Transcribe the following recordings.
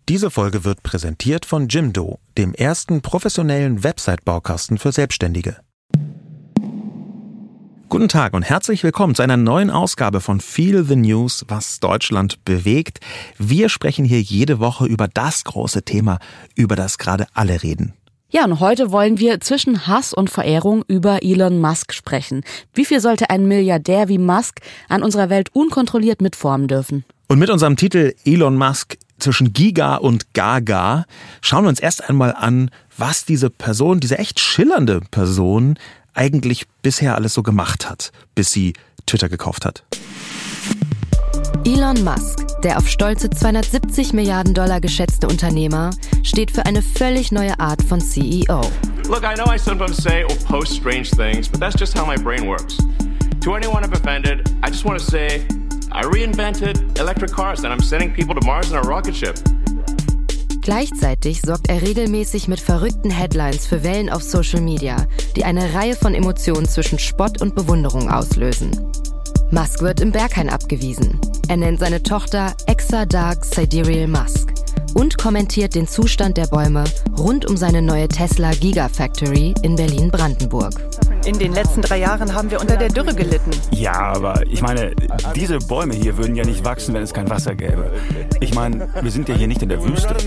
Diese Folge wird präsentiert von Jimdo, dem ersten professionellen Website-Baukasten für Selbstständige. Guten Tag und herzlich willkommen zu einer neuen Ausgabe von Feel the News, was Deutschland bewegt. Wir sprechen hier jede Woche über das große Thema, über das gerade alle reden. Ja, und heute wollen wir zwischen Hass und Verehrung über Elon Musk sprechen. Wie viel sollte ein Milliardär wie Musk an unserer Welt unkontrolliert mitformen dürfen? Und mit unserem Titel Elon Musk zwischen Giga und Gaga schauen wir uns erst einmal an, was diese Person, diese echt schillernde Person eigentlich bisher alles so gemacht hat, bis sie Twitter gekauft hat. Elon Musk, der auf stolze $270 Milliarden geschätzte Unternehmer, steht für eine völlig neue Art von CEO. Look, I know I sometimes say or post strange things, but that's just how my brain works. To anyone I've offended, I just want to say, I reinvented electric cars and I'm sending people to Mars in a rocket ship. Gleichzeitig sorgt er regelmäßig mit verrückten Headlines für Wellen auf Social Media, die eine Reihe von Emotionen zwischen Spott und Bewunderung auslösen. Musk wird im Berghain abgewiesen. Er nennt seine Tochter Exadark Sidereal Musk und kommentiert den Zustand der Bäume rund um seine neue Tesla Gigafactory in Berlin-Brandenburg. In den letzten 3 Jahren haben wir unter der Dürre gelitten. Ja, aber ich meine, diese Bäume hier würden ja nicht wachsen, wenn es kein Wasser gäbe. Ich meine, wir sind ja hier nicht in der Wüste.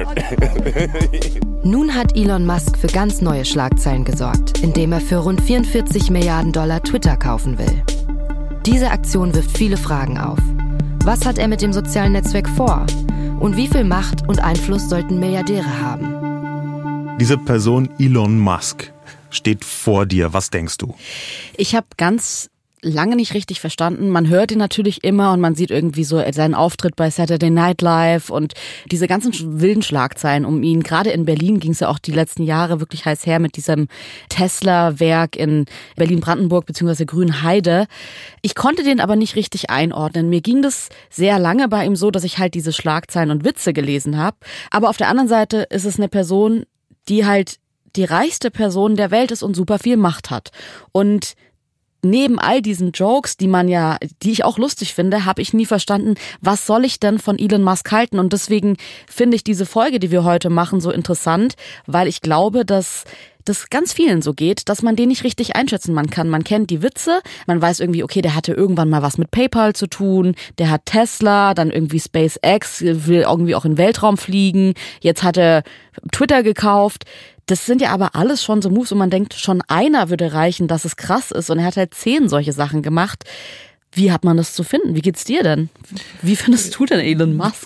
Nun hat Elon Musk für ganz neue Schlagzeilen gesorgt, indem er für rund $44 Milliarden Twitter kaufen will. Diese Aktion wirft viele Fragen auf. Was hat er mit dem sozialen Netzwerk vor? Und wie viel Macht und Einfluss sollten Milliardäre haben? Diese Person Elon Musk steht vor dir. Was denkst du? Ich habe ganz lange nicht richtig verstanden. Man hört ihn natürlich immer und man sieht irgendwie so seinen Auftritt bei Saturday Night Live und diese ganzen wilden Schlagzeilen um ihn. Gerade in Berlin ging es ja auch die letzten Jahre wirklich heiß her mit diesem Tesla-Werk in Berlin-Brandenburg bzw. Grünheide. Ich konnte den aber nicht richtig einordnen. Mir ging das sehr lange bei ihm so, dass ich halt diese Schlagzeilen und Witze gelesen habe. Aber auf der anderen Seite ist es eine Person, die halt die reichste Person der Welt ist und super viel Macht hat. Und neben all diesen Jokes, die ich auch lustig finde, habe ich nie verstanden, was soll ich denn von Elon Musk halten? Und deswegen finde ich diese Folge, die wir heute machen, so interessant, weil ich glaube, dass das ganz vielen so geht, dass man den nicht richtig einschätzen kann. Man kennt die Witze, man weiß irgendwie, okay, der hatte irgendwann mal was mit PayPal zu tun, der hat Tesla, dann irgendwie SpaceX, will irgendwie auch in den Weltraum fliegen, jetzt hat er Twitter gekauft. Das sind ja aber alles schon so Moves, und man denkt, schon einer würde reichen, dass es krass ist. Und er hat halt 10 solche Sachen gemacht. Wie hat man das zu finden? Wie geht's dir denn? Wie findest du denn Elon Musk?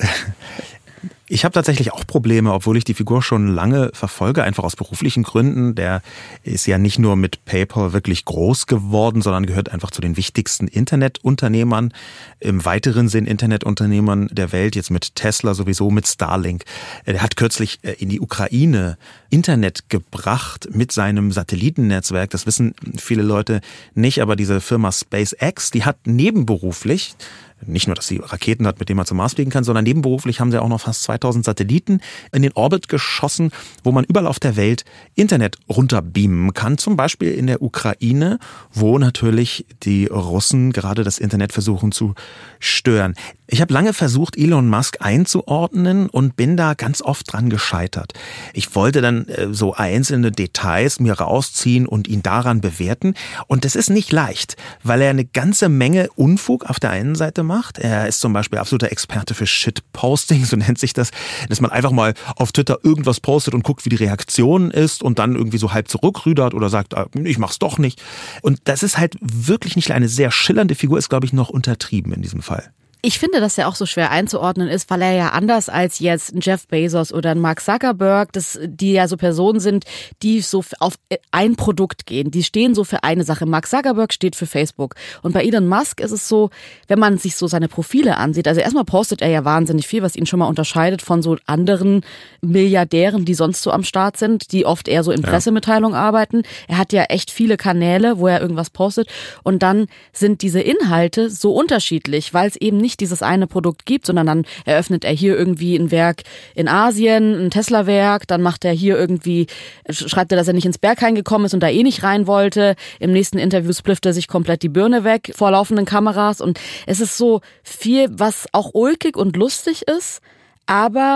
Ich habe tatsächlich auch Probleme, obwohl ich die Figur schon lange verfolge, einfach aus beruflichen Gründen. Der ist ja nicht nur mit PayPal wirklich groß geworden, sondern gehört einfach zu den wichtigsten Internetunternehmern, im weiteren Sinn Internetunternehmern der Welt, jetzt mit Tesla sowieso, mit Starlink. Er hat kürzlich in die Ukraine Internet gebracht mit seinem Satellitennetzwerk. Das wissen viele Leute nicht, aber diese Firma SpaceX, die hat nebenberuflich, nicht nur, dass sie Raketen hat, mit denen man zum Mars fliegen kann, sondern nebenberuflich haben sie auch noch fast 2000 Satelliten in den Orbit geschossen, wo man überall auf der Welt Internet runterbeamen kann. Zum Beispiel in der Ukraine, wo natürlich die Russen gerade das Internet versuchen zu stören. Ich habe lange versucht, Elon Musk einzuordnen und bin da ganz oft dran gescheitert. Ich wollte dann so einzelne Details mir rausziehen und ihn daran bewerten. Und das ist nicht leicht, weil er eine ganze Menge Unfug auf der einen Seite macht. Er ist zum Beispiel absoluter Experte für Shitposting, so nennt sich das, dass man einfach mal auf Twitter irgendwas postet und guckt, wie die Reaktion ist und dann irgendwie so halb zurückrudert oder sagt, ich mach's doch nicht. Und das ist halt wirklich nicht eine sehr schillernde Figur, ist, glaube ich, noch untertrieben in diesem Fall. Ich finde, dass er auch so schwer einzuordnen ist, weil er ja anders als jetzt ein Jeff Bezos oder ein Mark Zuckerberg, die ja so Personen sind, die so auf ein Produkt gehen. Die stehen so für eine Sache. Mark Zuckerberg steht für Facebook. Und bei Elon Musk ist es so, wenn man sich so seine Profile ansieht, also erstmal postet er ja wahnsinnig viel, was ihn schon mal unterscheidet von so anderen Milliardären, die sonst so am Start sind, die oft eher so in Pressemitteilungen arbeiten. Er hat ja echt viele Kanäle, wo er irgendwas postet. Und dann sind diese Inhalte so unterschiedlich, weil es eben nicht dieses eine Produkt gibt, sondern dann eröffnet er hier irgendwie ein Werk in Asien, ein Tesla-Werk, dann macht er hier irgendwie, schreibt er, dass er nicht ins Berghain gekommen ist und da eh nicht rein wollte. Im nächsten Interview splifft er sich komplett die Birne weg vor laufenden Kameras und es ist so viel, was auch ulkig und lustig ist, aber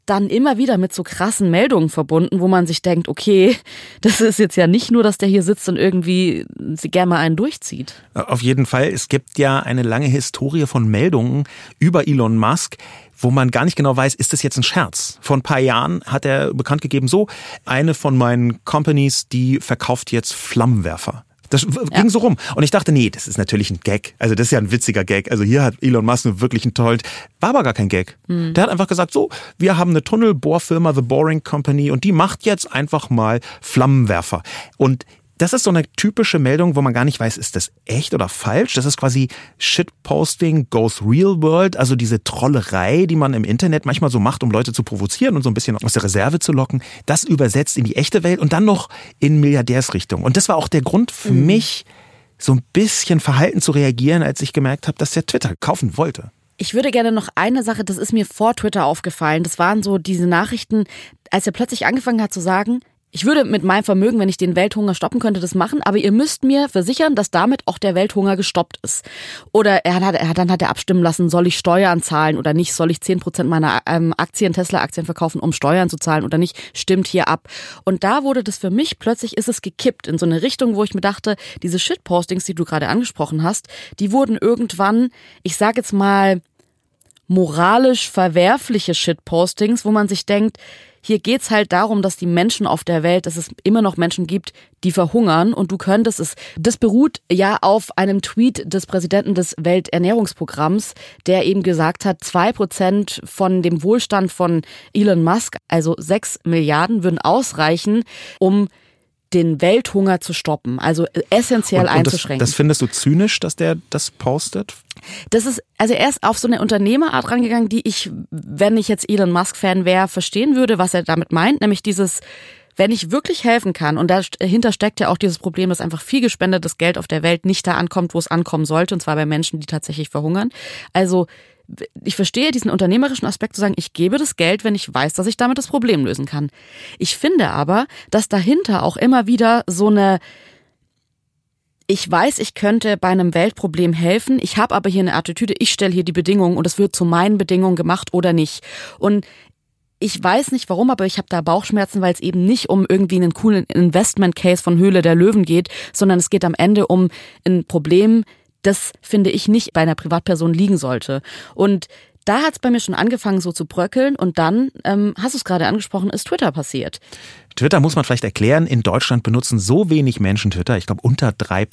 dann immer wieder mit so krassen Meldungen verbunden, wo man sich denkt, okay, das ist jetzt ja nicht nur, dass der hier sitzt und irgendwie sie gerne mal einen durchzieht. Auf jeden Fall, es gibt ja eine lange Historie von Meldungen über Elon Musk, wo man gar nicht genau weiß, ist das jetzt ein Scherz? Vor ein paar Jahren hat er bekannt gegeben, so, eine von meinen Companies, die verkauft jetzt Flammenwerfer. Das ging so rum. Und ich dachte, nee, das ist natürlich ein Gag. Also das ist ja ein witziger Gag. Also hier hat Elon Musk wirklich einen tollen, war aber gar kein Gag. Der hat einfach gesagt, so, wir haben eine Tunnelbohrfirma, The Boring Company, und die macht jetzt einfach mal Flammenwerfer. Und das ist so eine typische Meldung, wo man gar nicht weiß, ist das echt oder falsch? Das ist quasi Shitposting goes real world, also diese Trollerei, die man im Internet manchmal so macht, um Leute zu provozieren und so ein bisschen aus der Reserve zu locken. Das übersetzt in die echte Welt und dann noch in Milliardärsrichtung. Und das war auch der Grund für mich, so ein bisschen verhalten zu reagieren, als ich gemerkt habe, dass der Twitter kaufen wollte. Ich würde gerne noch eine Sache, das ist mir vor Twitter aufgefallen, das waren so diese Nachrichten, als er plötzlich angefangen hat zu sagen, ich würde mit meinem Vermögen, wenn ich den Welthunger stoppen könnte, das machen, aber ihr müsst mir versichern, dass damit auch der Welthunger gestoppt ist. Oder dann hat er abstimmen lassen, soll ich Steuern zahlen oder nicht, soll ich 10% meiner Tesla-Aktien verkaufen, um Steuern zu zahlen oder nicht, stimmt hier ab. Und da wurde das für mich, plötzlich ist es gekippt in so eine Richtung, wo ich mir dachte, diese Shitpostings, die du gerade angesprochen hast, die wurden irgendwann, ich sag jetzt mal, moralisch verwerfliche Shitpostings, wo man sich denkt, hier geht's halt darum, dass die Menschen auf der Welt, dass es immer noch Menschen gibt, die verhungern und du könntest es. Das beruht ja auf einem Tweet des Präsidenten des Welternährungsprogramms, der eben gesagt hat, 2% von dem Wohlstand von Elon Musk, also 6 Milliarden, würden ausreichen, um den Welthunger zu stoppen, also essentiell einzuschränken. Das findest du zynisch, dass der das postet? Das ist, also er ist auf so eine Unternehmerart rangegangen, die ich, wenn ich jetzt Elon Musk-Fan wäre, verstehen würde, was er damit meint, nämlich dieses, wenn ich wirklich helfen kann, und dahinter steckt ja auch dieses Problem, dass einfach viel gespendetes Geld auf der Welt nicht da ankommt, wo es ankommen sollte, und zwar bei Menschen, die tatsächlich verhungern. Also ich verstehe diesen unternehmerischen Aspekt zu sagen, ich gebe das Geld, wenn ich weiß, dass ich damit das Problem lösen kann. Ich finde aber, dass dahinter auch immer wieder so eine, ich weiß, ich könnte bei einem Weltproblem helfen, ich habe aber hier eine Attitüde, ich stelle hier die Bedingungen und es wird zu meinen Bedingungen gemacht oder nicht. Und ich weiß nicht warum, aber ich habe da Bauchschmerzen, weil es eben nicht um irgendwie einen coolen Investment-Case von Höhle der Löwen geht, sondern es geht am Ende um ein Problem, das, finde ich, nicht bei einer Privatperson liegen sollte. Und da hat es bei mir schon angefangen so zu bröckeln und dann, hast du es gerade angesprochen, ist Twitter passiert. Twitter muss man vielleicht erklären, in Deutschland benutzen so wenig Menschen Twitter, ich glaube unter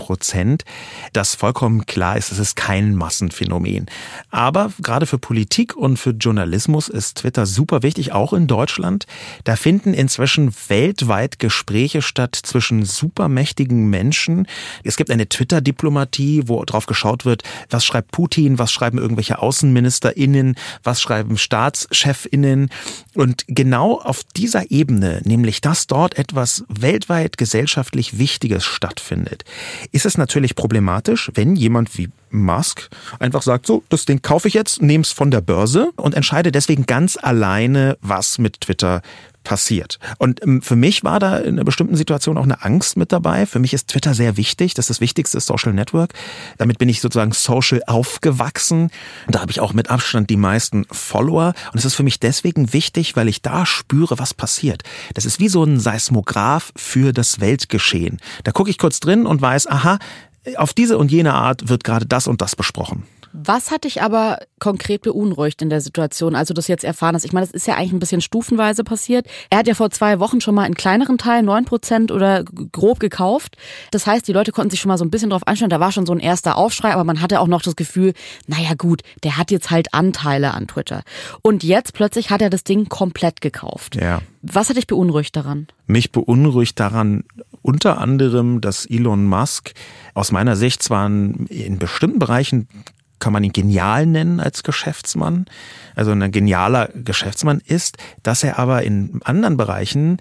3%, dass vollkommen klar ist, es ist kein Massenphänomen. Aber gerade für Politik und für Journalismus ist Twitter super wichtig, auch in Deutschland. Da finden inzwischen weltweit Gespräche statt zwischen supermächtigen Menschen. Es gibt eine Twitter-Diplomatie, wo drauf geschaut wird, was schreibt Putin, was schreiben irgendwelche AußenministerInnen, was schreiben StaatschefInnen. Und genau auf dieser Ebene, nämlich dass dort etwas weltweit gesellschaftlich Wichtiges stattfindet, ist es natürlich problematisch, wenn jemand wie Musk einfach sagt, so, das Ding kaufe ich jetzt, nehme es von der Börse und entscheide deswegen ganz alleine, was mit Twitter passiert. Und für mich war da in einer bestimmten Situation auch eine Angst mit dabei. Für mich ist Twitter sehr wichtig. Das ist das wichtigste Social Network. Damit bin ich sozusagen social aufgewachsen. Und da habe ich auch mit Abstand die meisten Follower. Und es ist für mich deswegen wichtig, weil ich da spüre, was passiert. Das ist wie so ein Seismograph für das Weltgeschehen. Da gucke ich kurz drin und weiß, aha, auf diese und jene Art wird gerade das und das besprochen. Was hat dich aber konkret beunruhigt in der Situation, als du das jetzt erfahren hast? Ich meine, das ist ja eigentlich ein bisschen stufenweise passiert. Er hat ja vor 2 Wochen schon mal in kleineren Teilen 9% oder grob gekauft. Das heißt, die Leute konnten sich schon mal so ein bisschen drauf einstellen. Da war schon so ein erster Aufschrei, aber man hatte auch noch das Gefühl, naja gut, der hat jetzt halt Anteile an Twitter. Und jetzt plötzlich hat er das Ding komplett gekauft. Ja. Was hat dich beunruhigt daran? Mich beunruhigt daran unter anderem, dass Elon Musk aus meiner Sicht zwar in bestimmten Bereichen kann man ihn genial nennen als Geschäftsmann, also ein genialer Geschäftsmann ist, dass er aber in anderen Bereichen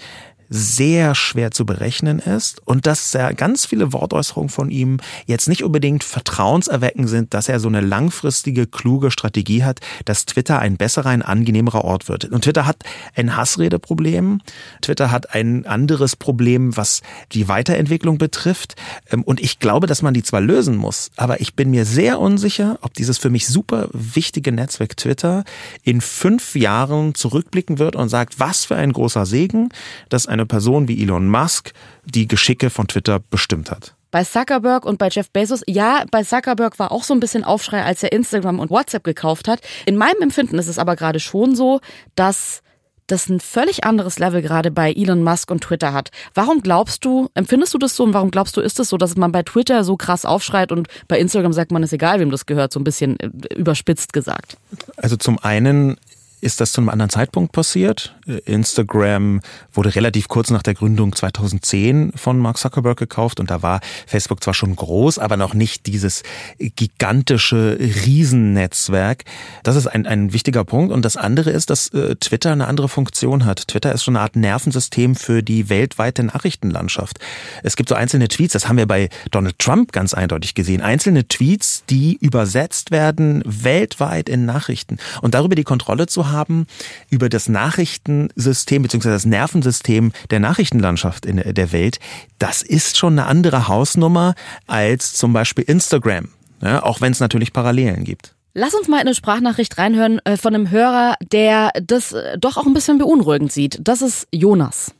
sehr schwer zu berechnen ist und dass ganz viele Wortäußerungen von ihm jetzt nicht unbedingt vertrauenserweckend sind, dass er so eine langfristige, kluge Strategie hat, dass Twitter ein besserer, ein angenehmerer Ort wird. Und Twitter hat ein Hassredeproblem. Twitter hat ein anderes Problem, was die Weiterentwicklung betrifft. Und ich glaube, dass man die zwar lösen muss, aber ich bin mir sehr unsicher, ob dieses für mich super wichtige Netzwerk Twitter in 5 Jahren zurückblicken wird und sagt, was für ein großer Segen, dass eine Person wie Elon Musk die Geschicke von Twitter bestimmt hat. Bei Zuckerberg und bei Jeff Bezos, ja, bei Zuckerberg war auch so ein bisschen Aufschrei, als er Instagram und WhatsApp gekauft hat. In meinem Empfinden ist es aber gerade schon so, dass das ein völlig anderes Level gerade bei Elon Musk und Twitter hat. Warum glaubst du, empfindest du das so und warum glaubst du, ist es so, dass man bei Twitter so krass aufschreit und bei Instagram sagt man, ist egal, wem das gehört, so ein bisschen überspitzt gesagt? Also zum einen ist das zu einem anderen Zeitpunkt passiert. Instagram wurde relativ kurz nach der Gründung 2010 von Mark Zuckerberg gekauft und da war Facebook zwar schon groß, aber noch nicht dieses gigantische Riesennetzwerk. Das ist ein wichtiger Punkt. Und das andere ist, dass Twitter eine andere Funktion hat. Twitter ist so eine Art Nervensystem für die weltweite Nachrichtenlandschaft. Es gibt so einzelne Tweets, das haben wir bei Donald Trump ganz eindeutig gesehen, einzelne Tweets, die übersetzt werden weltweit in Nachrichten. Und darüber die Kontrolle zu haben, über das Nachrichtensystem bzw. das Nervensystem der Nachrichtenlandschaft in der Welt, das ist schon eine andere Hausnummer als zum Beispiel Instagram, ja, auch wenn es natürlich Parallelen gibt. Lass uns mal in eine Sprachnachricht reinhören von einem Hörer, der das doch auch ein bisschen beunruhigend sieht. Das ist Jonas.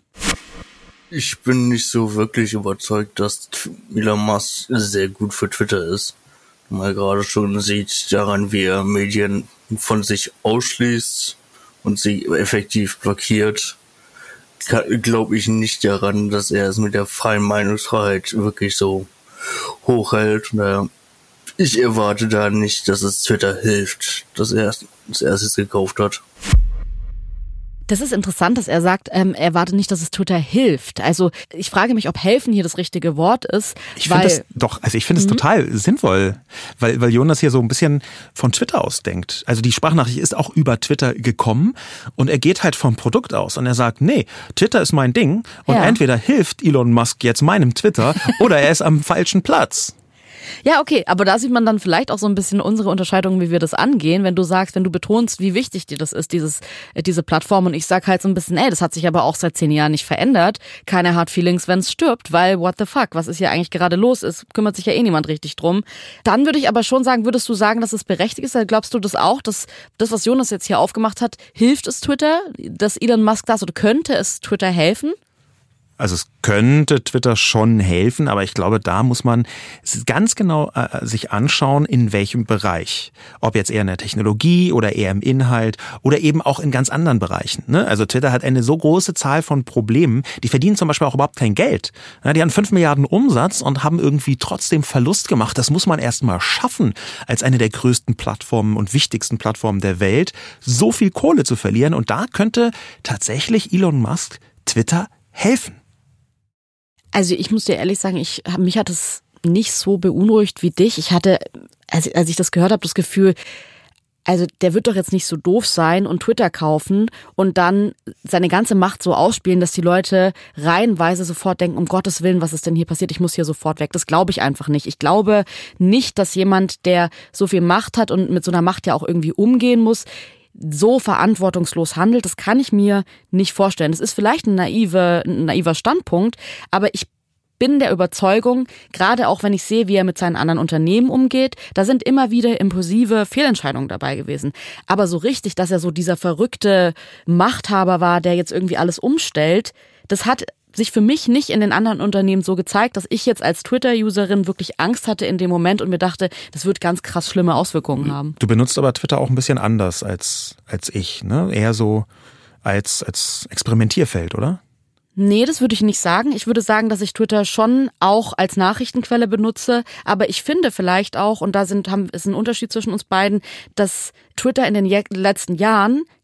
Ich bin nicht so wirklich überzeugt, dass Elon Musk sehr gut für Twitter ist. Man gerade schon sieht daran, wie er Medien von sich ausschließt und sie effektiv blockiert, glaube ich nicht daran, dass er es mit der freien Meinungsfreiheit wirklich so hochhält. Ich erwarte da nicht, dass es Twitter hilft, dass er es jetzt gekauft hat. Das ist interessant, dass er sagt, er erwartet nicht, dass es Twitter hilft. Also ich frage mich, ob helfen hier das richtige Wort ist. Ich finde es total sinnvoll, weil Jonas hier so ein bisschen von Twitter aus denkt. Also die Sprachnachricht ist auch über Twitter gekommen und er geht halt vom Produkt aus und er sagt, nee, Twitter ist mein Ding und entweder hilft Elon Musk jetzt meinem Twitter oder er ist am falschen Platz. Ja, okay, aber da sieht man dann vielleicht auch so ein bisschen unsere Unterscheidung, wie wir das angehen, wenn du sagst, wenn du betonst, wie wichtig dir das ist, diese Plattform, und ich sag halt so ein bisschen, das hat sich aber auch seit 10 Jahren nicht verändert, keine Hard Feelings, wenn es stirbt, weil what the fuck, was ist hier eigentlich gerade los ist, kümmert sich ja eh niemand richtig drum. Dann würde ich aber schon sagen, würdest du sagen, dass es berechtigt ist, glaubst du das auch, dass das, was Jonas jetzt hier aufgemacht hat, hilft es Twitter, dass Elon Musk das, oder könnte es Twitter helfen? Also es könnte Twitter schon helfen, aber ich glaube, da muss man ganz genau sich anschauen, in welchem Bereich. Ob jetzt eher in der Technologie oder eher im Inhalt oder eben auch in ganz anderen Bereichen. Ne? Also Twitter hat eine so große Zahl von Problemen, die verdienen zum Beispiel auch überhaupt kein Geld. Ja, die haben 5 Milliarden Umsatz und haben irgendwie trotzdem Verlust gemacht. Das muss man erst mal schaffen, als eine der größten Plattformen und wichtigsten Plattformen der Welt, so viel Kohle zu verlieren. Und da könnte tatsächlich Elon Musk Twitter helfen. Also ich muss dir ehrlich sagen, mich hat es nicht so beunruhigt wie dich. Ich hatte, als ich das gehört habe, das Gefühl, also der wird doch jetzt nicht so doof sein und Twitter kaufen und dann seine ganze Macht so ausspielen, dass die Leute reihenweise sofort denken, um Gottes Willen, was ist denn hier passiert? Ich muss hier sofort weg. Das glaube ich einfach nicht. Ich glaube nicht, dass jemand, der so viel Macht hat und mit so einer Macht ja auch irgendwie umgehen muss, so verantwortungslos handelt, das kann ich mir nicht vorstellen. Das ist vielleicht ein naiver Standpunkt, aber ich bin der Überzeugung, gerade auch wenn ich sehe, wie er mit seinen anderen Unternehmen umgeht, da sind immer wieder impulsive Fehlentscheidungen dabei gewesen. Aber so richtig, dass er so dieser verrückte Machthaber war, der jetzt irgendwie alles umstellt, das hat sich für mich nicht in den anderen Unternehmen so gezeigt, dass ich jetzt als Twitter-Userin wirklich Angst hatte in dem Moment und mir dachte, das wird ganz krass schlimme Auswirkungen haben. Du benutzt aber Twitter auch ein bisschen anders als ich, ne? Eher so als Experimentierfeld, oder? Nee, das würde ich nicht sagen. Ich würde sagen, dass ich Twitter schon auch als Nachrichtenquelle benutze, aber ich finde vielleicht auch, und da ist ein Unterschied zwischen uns beiden, dass Twitter in den letzten Jahren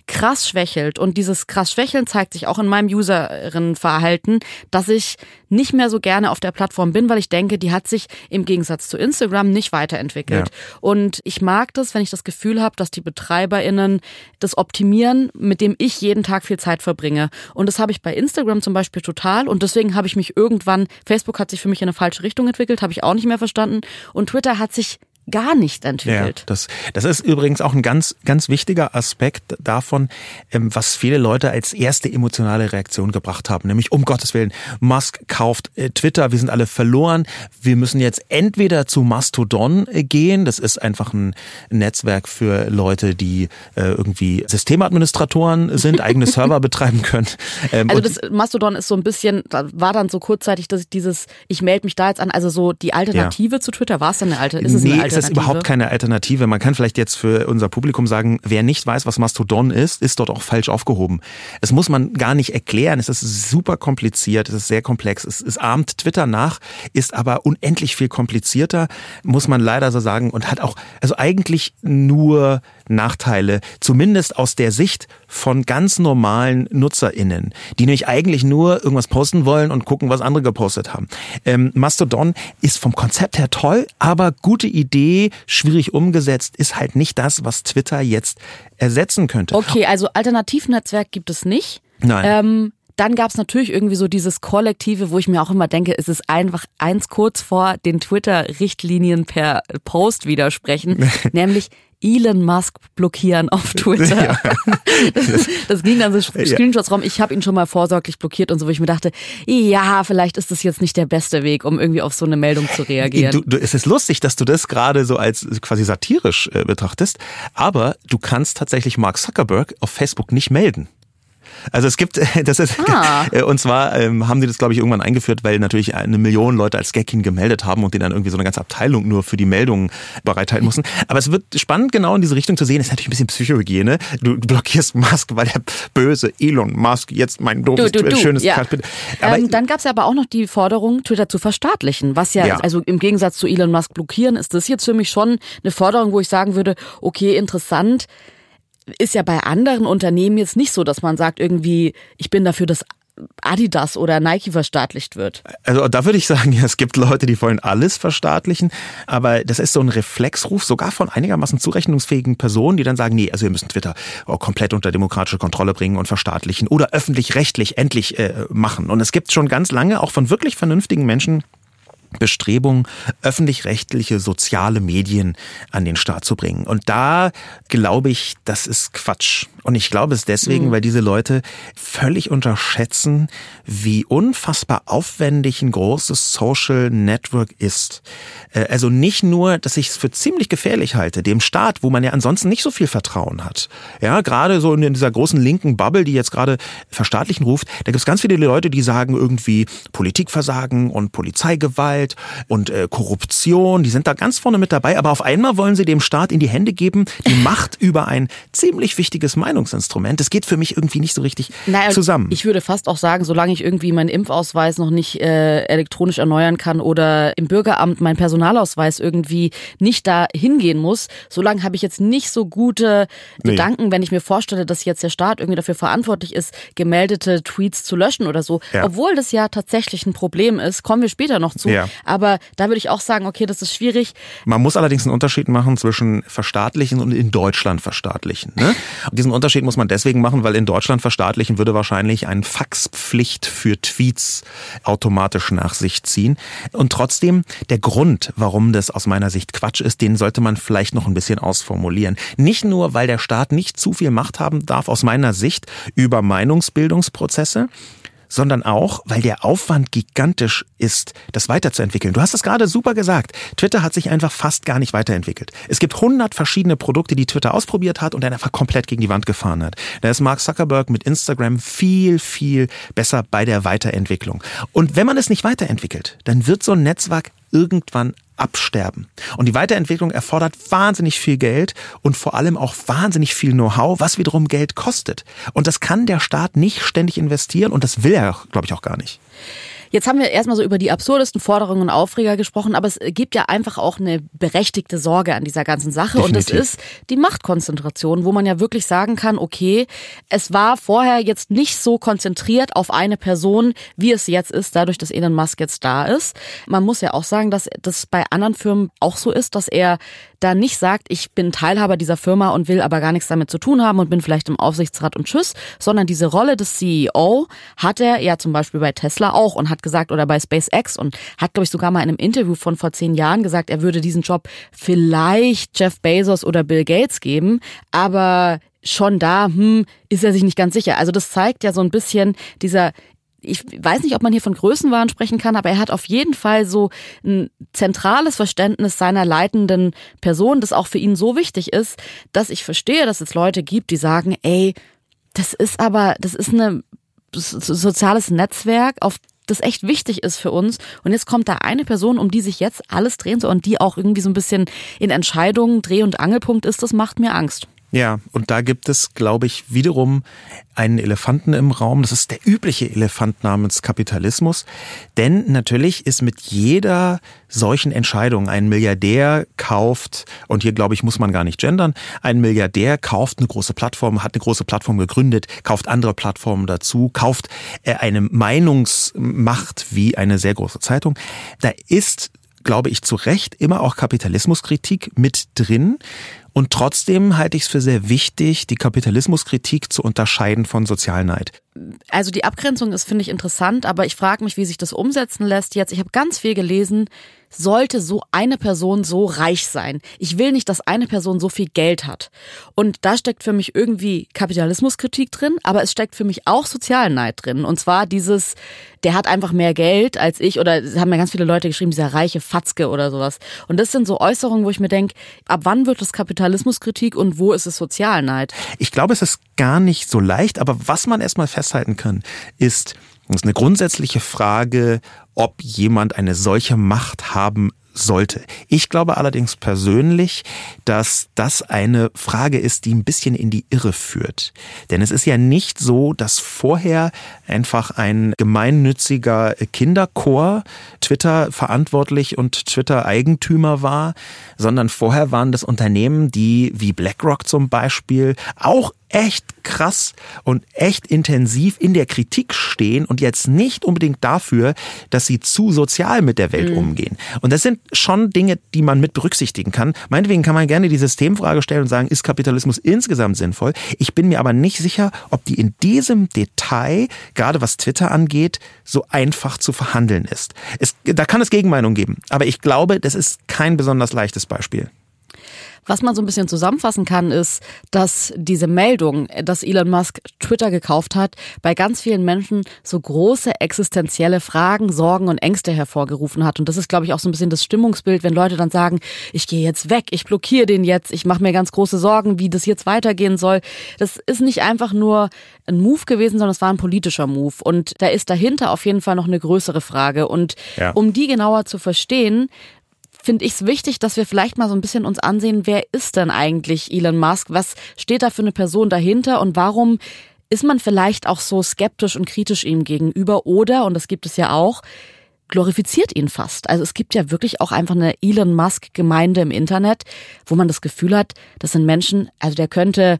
krass schwächelt, und dieses krass Schwächeln zeigt sich auch in meinem Userinnenverhalten, dass ich nicht mehr so gerne auf der Plattform bin, weil ich denke, die hat sich im Gegensatz zu Instagram nicht weiterentwickelt. Ja. Und ich mag das, wenn ich das Gefühl habe, dass die BetreiberInnen das optimieren, mit dem ich jeden Tag viel Zeit verbringe. Und das habe ich bei Instagram zum Beispiel total, und deswegen habe ich mich irgendwann, Facebook hat sich für mich in eine falsche Richtung entwickelt, habe ich auch nicht mehr verstanden, und Twitter hat sich gar nicht entwickelt. Ja, das ist übrigens auch ein ganz, ganz wichtiger Aspekt davon, was viele Leute als erste emotionale Reaktion gebracht haben. Nämlich, um Gottes Willen, Musk kauft Twitter, wir sind alle verloren. Wir müssen jetzt entweder zu Mastodon gehen. Das ist einfach ein Netzwerk für Leute, die irgendwie Systemadministratoren sind, eigene Server betreiben können. Also das Mastodon ist so ein bisschen, war dann so kurzzeitig dieses, ich melde mich da jetzt an, also so die Alternative zu Twitter. War es denn eine Alternative? Ist es eine Alternative? Das ist überhaupt keine Alternative. Man kann vielleicht jetzt für unser Publikum sagen, wer nicht weiß, was Mastodon ist dort auch falsch aufgehoben. Es muss man gar nicht erklären. Es ist super kompliziert, es ist sehr komplex. Es ahmt Twitter nach, ist aber unendlich viel komplizierter, muss man leider so sagen, und hat auch also eigentlich nur Nachteile, zumindest aus der Sicht von ganz normalen NutzerInnen, die nämlich eigentlich nur irgendwas posten wollen und gucken, was andere gepostet haben. Mastodon ist vom Konzept her toll, aber gute Idee, schwierig umgesetzt, ist halt nicht das, was Twitter jetzt ersetzen könnte. Okay, also Alternativnetzwerk gibt es nicht. Nein. Dann gab es natürlich irgendwie so dieses Kollektive, wo ich mir auch immer denke, es ist einfach eins kurz vor den Twitter-Richtlinien per Post widersprechen, nämlich Elon Musk blockieren auf Twitter. Ja. Das ging dann so Screenshots rum. Ich habe ihn schon mal vorsorglich blockiert und so, wo ich mir dachte, ja, vielleicht ist das jetzt nicht der beste Weg, um irgendwie auf so eine Meldung zu reagieren. Es ist lustig, dass du das gerade so als quasi satirisch betrachtest, aber du kannst tatsächlich Mark Zuckerberg auf Facebook nicht melden. Also es gibt, das ist, und zwar haben sie das, glaube ich, irgendwann eingeführt, weil natürlich 1 Million Leute als Gag ihn gemeldet haben und den dann irgendwie so eine ganze Abteilung nur für die Meldungen bereithalten mussten. Aber es wird spannend, genau in diese Richtung zu sehen. Das ist natürlich ein bisschen Psychohygiene. Du blockierst Musk, weil der böse Elon Musk jetzt mein doofes, schönes Bild. Aber dann gab es ja aber auch noch die Forderung, Twitter zu verstaatlichen. Was ja, also im Gegensatz zu Elon Musk blockieren, ist das jetzt für mich schon eine Forderung, wo ich sagen würde, okay, interessant. Ist ja bei anderen Unternehmen jetzt nicht so, dass man sagt irgendwie, ich bin dafür, dass Adidas oder Nike verstaatlicht wird. Also da würde ich sagen, ja, es gibt Leute, die wollen alles verstaatlichen, aber das ist so ein Reflexruf, sogar von einigermaßen zurechnungsfähigen Personen, die dann sagen, nee, also wir müssen Twitter komplett unter demokratische Kontrolle bringen und verstaatlichen oder öffentlich-rechtlich endlich machen. Und es gibt schon ganz lange auch von wirklich vernünftigen Menschen Bestrebung, öffentlich-rechtliche soziale Medien an den Start zu bringen. Und da glaube ich, das ist Quatsch. Und ich glaube es deswegen, weil diese Leute völlig unterschätzen, wie unfassbar aufwendig ein großes Social Network ist. Also nicht nur, dass ich es für ziemlich gefährlich halte, dem Staat, wo man ja ansonsten nicht so viel Vertrauen hat. Ja, gerade so in dieser großen linken Bubble, die jetzt gerade verstaatlichen ruft, da gibt es ganz viele Leute, die sagen irgendwie Politikversagen und Polizeigewalt und Korruption, die sind da ganz vorne mit dabei, aber auf einmal wollen sie dem Staat in die Hände geben, die Macht über ein ziemlich wichtiges Meinungsinstrument. Das geht für mich irgendwie nicht so richtig zusammen. Ich würde fast auch sagen, solange ich irgendwie meinen Impfausweis noch nicht elektronisch erneuern kann oder im Bürgeramt meinen Personalausweis irgendwie nicht da hingehen muss, solange habe ich jetzt nicht so gute Gedanken, wenn ich mir vorstelle, dass jetzt der Staat irgendwie dafür verantwortlich ist, gemeldete Tweets zu löschen oder so. Ja. Obwohl das ja tatsächlich ein Problem ist, kommen wir später noch zu. Ja. Aber da würde ich auch sagen, okay, das ist schwierig. Man muss allerdings einen Unterschied machen zwischen verstaatlichen und in Deutschland verstaatlichen. Ne? Und diesen Unterschied muss man deswegen machen, weil in Deutschland verstaatlichen würde wahrscheinlich eine Faxpflicht für Tweets automatisch nach sich ziehen. Und trotzdem, der Grund, warum das aus meiner Sicht Quatsch ist, den sollte man vielleicht noch ein bisschen ausformulieren. Nicht nur, weil der Staat nicht zu viel Macht haben darf, aus meiner Sicht, über Meinungsbildungsprozesse, sondern auch, weil der Aufwand gigantisch ist, das weiterzuentwickeln. Du hast es gerade super gesagt. Twitter hat sich einfach fast gar nicht weiterentwickelt. Es gibt 100 verschiedene Produkte, die Twitter ausprobiert hat und dann einfach komplett gegen die Wand gefahren hat. Da ist Mark Zuckerberg mit Instagram viel, viel besser bei der Weiterentwicklung. Und wenn man es nicht weiterentwickelt, dann wird so ein Netzwerk irgendwann absterben. Und die Weiterentwicklung erfordert wahnsinnig viel Geld und vor allem auch wahnsinnig viel Know-how, was wiederum Geld kostet. Und das kann der Staat nicht ständig investieren und das will er, glaube ich, auch gar nicht. Jetzt haben wir erstmal so über die absurdesten Forderungen und Aufreger gesprochen, aber es gibt ja einfach auch eine berechtigte Sorge an dieser ganzen Sache. Definitiv. Und das ist die Machtkonzentration, wo man ja wirklich sagen kann, okay, es war vorher jetzt nicht so konzentriert auf eine Person, wie es jetzt ist, dadurch, dass Elon Musk jetzt da ist. Man muss ja auch sagen, dass das bei anderen Firmen auch so ist, dass er da nicht sagt, ich bin Teilhaber dieser Firma und will aber gar nichts damit zu tun haben und bin vielleicht im Aufsichtsrat und tschüss, sondern diese Rolle des CEO hat er ja zum Beispiel bei Tesla auch und hat gesagt, oder bei SpaceX und hat, glaube ich, sogar mal in einem Interview von vor 10 Jahren gesagt, er würde diesen Job vielleicht Jeff Bezos oder Bill Gates geben, aber schon da ist er sich nicht ganz sicher. Also das zeigt ja so ein bisschen ich weiß nicht, ob man hier von Größenwahn sprechen kann, aber er hat auf jeden Fall so ein zentrales Verständnis seiner leitenden Person, das auch für ihn so wichtig ist, dass ich verstehe, dass es Leute gibt, die sagen, ey, das ist ein soziales Netzwerk, auf das echt wichtig ist für uns. Und jetzt kommt da eine Person, um die sich jetzt alles drehen soll und die auch irgendwie so ein bisschen in Entscheidungen Dreh- und Angelpunkt ist, das macht mir Angst. Ja, und da gibt es, glaube ich, wiederum einen Elefanten im Raum. Das ist der übliche Elefant namens Kapitalismus. Denn natürlich ist mit jeder solchen Entscheidung, ein Milliardär kauft, und hier, glaube ich, muss man gar nicht gendern, ein Milliardär kauft eine große Plattform, hat eine große Plattform gegründet, kauft andere Plattformen dazu, kauft eine Meinungsmacht wie eine sehr große Zeitung. Da ist, glaube ich, zu Recht immer auch Kapitalismuskritik mit drin. Und trotzdem halte ich es für sehr wichtig, die Kapitalismuskritik zu unterscheiden von Sozialneid. Also die Abgrenzung ist, finde ich, interessant, aber ich frage mich, wie sich das umsetzen lässt jetzt. Ich habe ganz viel gelesen, sollte so eine Person so reich sein? Ich will nicht, dass eine Person so viel Geld hat. Und da steckt für mich irgendwie Kapitalismuskritik drin, aber es steckt für mich auch Sozialneid drin. Und zwar der hat einfach mehr Geld als ich, oder es haben ja ganz viele Leute geschrieben, dieser reiche Fatzke oder sowas. Und das sind so Äußerungen, wo ich mir denke, ab wann wird das Kapitalismuskritik und wo ist es Sozialneid? Ich glaube, es ist gar nicht so leicht, aber was man erstmal festhalten kann, ist eine grundsätzliche Frage, ob jemand eine solche Macht haben sollte. Ich glaube allerdings persönlich, dass das eine Frage ist, die ein bisschen in die Irre führt. Denn es ist ja nicht so, dass vorher einfach ein gemeinnütziger Kinderchor Twitter verantwortlich und Twitter Eigentümer war, sondern vorher waren das Unternehmen, die wie BlackRock zum Beispiel auch echt krass und echt intensiv in der Kritik stehen und jetzt nicht unbedingt dafür, dass sie zu sozial mit der Welt umgehen. Und das sind schon Dinge, die man mit berücksichtigen kann. Meinetwegen kann man gerne die Systemfrage stellen und sagen, ist Kapitalismus insgesamt sinnvoll? Ich bin mir aber nicht sicher, ob die in diesem Detail, gerade was Twitter angeht, so einfach zu verhandeln ist. Da kann es Gegenmeinungen geben, aber ich glaube, das ist kein besonders leichtes Beispiel. Was man so ein bisschen zusammenfassen kann, ist, dass diese Meldung, dass Elon Musk Twitter gekauft hat, bei ganz vielen Menschen so große existenzielle Fragen, Sorgen und Ängste hervorgerufen hat. Und das ist, glaube ich, auch so ein bisschen das Stimmungsbild, wenn Leute dann sagen, ich gehe jetzt weg, ich blockiere den jetzt, ich mache mir ganz große Sorgen, wie das jetzt weitergehen soll. Das ist nicht einfach nur ein Move gewesen, sondern es war ein politischer Move. Und da ist dahinter auf jeden Fall noch eine größere Frage. Und um die genauer zu verstehen, finde ich es wichtig, dass wir vielleicht mal so ein bisschen uns ansehen, wer ist denn eigentlich Elon Musk? Was steht da für eine Person dahinter und warum ist man vielleicht auch so skeptisch und kritisch ihm gegenüber? Oder, und das gibt es ja auch, glorifiziert ihn fast. Also es gibt ja wirklich auch einfach eine Elon Musk-Gemeinde im Internet, wo man das Gefühl hat, das sind Menschen, also der könnte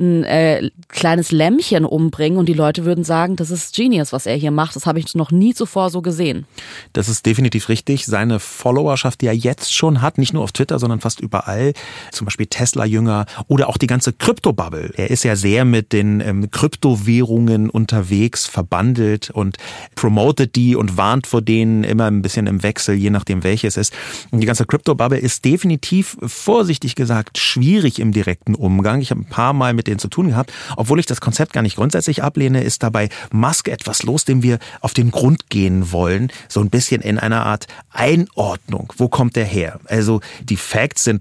ein kleines Lämmchen umbringen und die Leute würden sagen, das ist Genius, was er hier macht. Das habe ich noch nie zuvor so gesehen. Das ist definitiv richtig. Seine Followerschaft, die er jetzt schon hat, nicht nur auf Twitter, sondern fast überall, zum Beispiel Tesla-Jünger oder auch die ganze Krypto-Bubble. Er ist ja sehr mit den Kryptowährungen unterwegs, verbandelt und promotet die und warnt vor denen immer ein bisschen im Wechsel, je nachdem welches es ist. Und die ganze Krypto-Bubble ist definitiv, vorsichtig gesagt, schwierig im direkten Umgang. Ich habe ein paar Mal mit denen zu tun gehabt. Obwohl ich das Konzept gar nicht grundsätzlich ablehne, ist dabei Musk etwas los, dem wir auf den Grund gehen wollen. So ein bisschen in einer Art Einordnung. Wo kommt der her? Also die Facts sind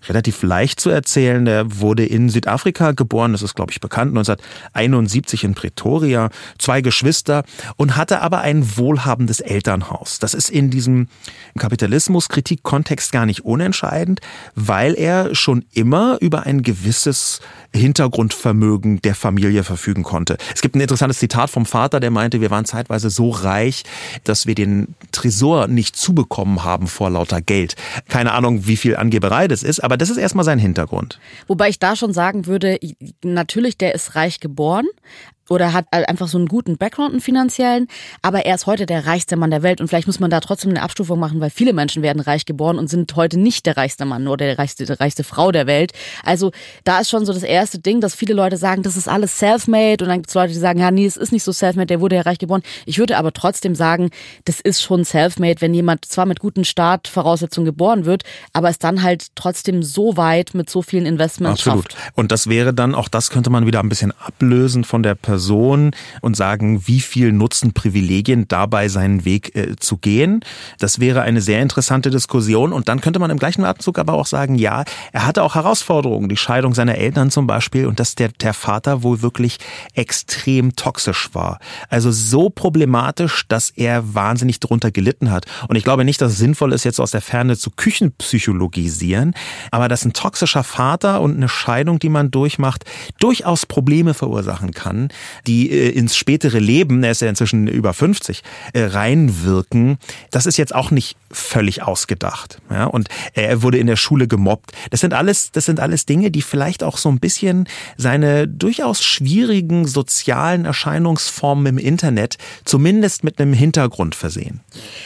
relativ leicht zu erzählen. Der wurde in Südafrika geboren, das ist, glaube ich, bekannt, 1971 in Pretoria, 2 Geschwister und hatte aber ein wohlhabendes Elternhaus. Das ist in diesem Kapitalismus-Kritik-Kontext gar nicht unentscheidend, weil er schon immer über ein gewisses Hintergrundvermögen der Familie verfügen konnte. Es gibt ein interessantes Zitat vom Vater, der meinte, wir waren zeitweise so reich, dass wir den Tresor nicht zubekommen haben vor lauter Geld. Keine Ahnung, wie viel Angeberei das ist, aber das ist erstmal sein Hintergrund. Wobei ich da schon sagen würde, natürlich, der ist reich geboren. Oder hat einfach so einen guten Background, einen finanziellen, aber er ist heute der reichste Mann der Welt und vielleicht muss man da trotzdem eine Abstufung machen, weil viele Menschen werden reich geboren und sind heute nicht der reichste Mann oder die reichste Frau der Welt. Also da ist schon so das erste Ding, dass viele Leute sagen, das ist alles self-made und dann gibt es Leute, die sagen, ja nee, es ist nicht so self-made, der wurde ja reich geboren. Ich würde aber trotzdem sagen, das ist schon self-made, wenn jemand zwar mit guten Startvoraussetzungen geboren wird, aber es dann halt trotzdem so weit mit so vielen Investments schafft. Absolut. Und das wäre dann, auch das könnte man wieder ein bisschen ablösen von der Person und sagen, wie viel nutzen Privilegien dabei seinen Weg zu gehen. Das wäre eine sehr interessante Diskussion und dann könnte man im gleichen Atemzug aber auch sagen, ja, er hatte auch Herausforderungen, die Scheidung seiner Eltern zum Beispiel und dass der Vater wohl wirklich extrem toxisch war. Also so problematisch, dass er wahnsinnig darunter gelitten hat. Und ich glaube nicht, dass es sinnvoll ist, jetzt aus der Ferne zu küchenpsychologisieren, aber dass ein toxischer Vater und eine Scheidung, die man durchmacht, durchaus Probleme verursachen kann, die ins spätere Leben, er ist ja inzwischen über 50, reinwirken. Das ist jetzt auch nicht völlig ausgedacht. Ja? Und er wurde in der Schule gemobbt. Das sind alles Dinge, die vielleicht auch so ein bisschen seine durchaus schwierigen sozialen Erscheinungsformen im Internet zumindest mit einem Hintergrund versehen.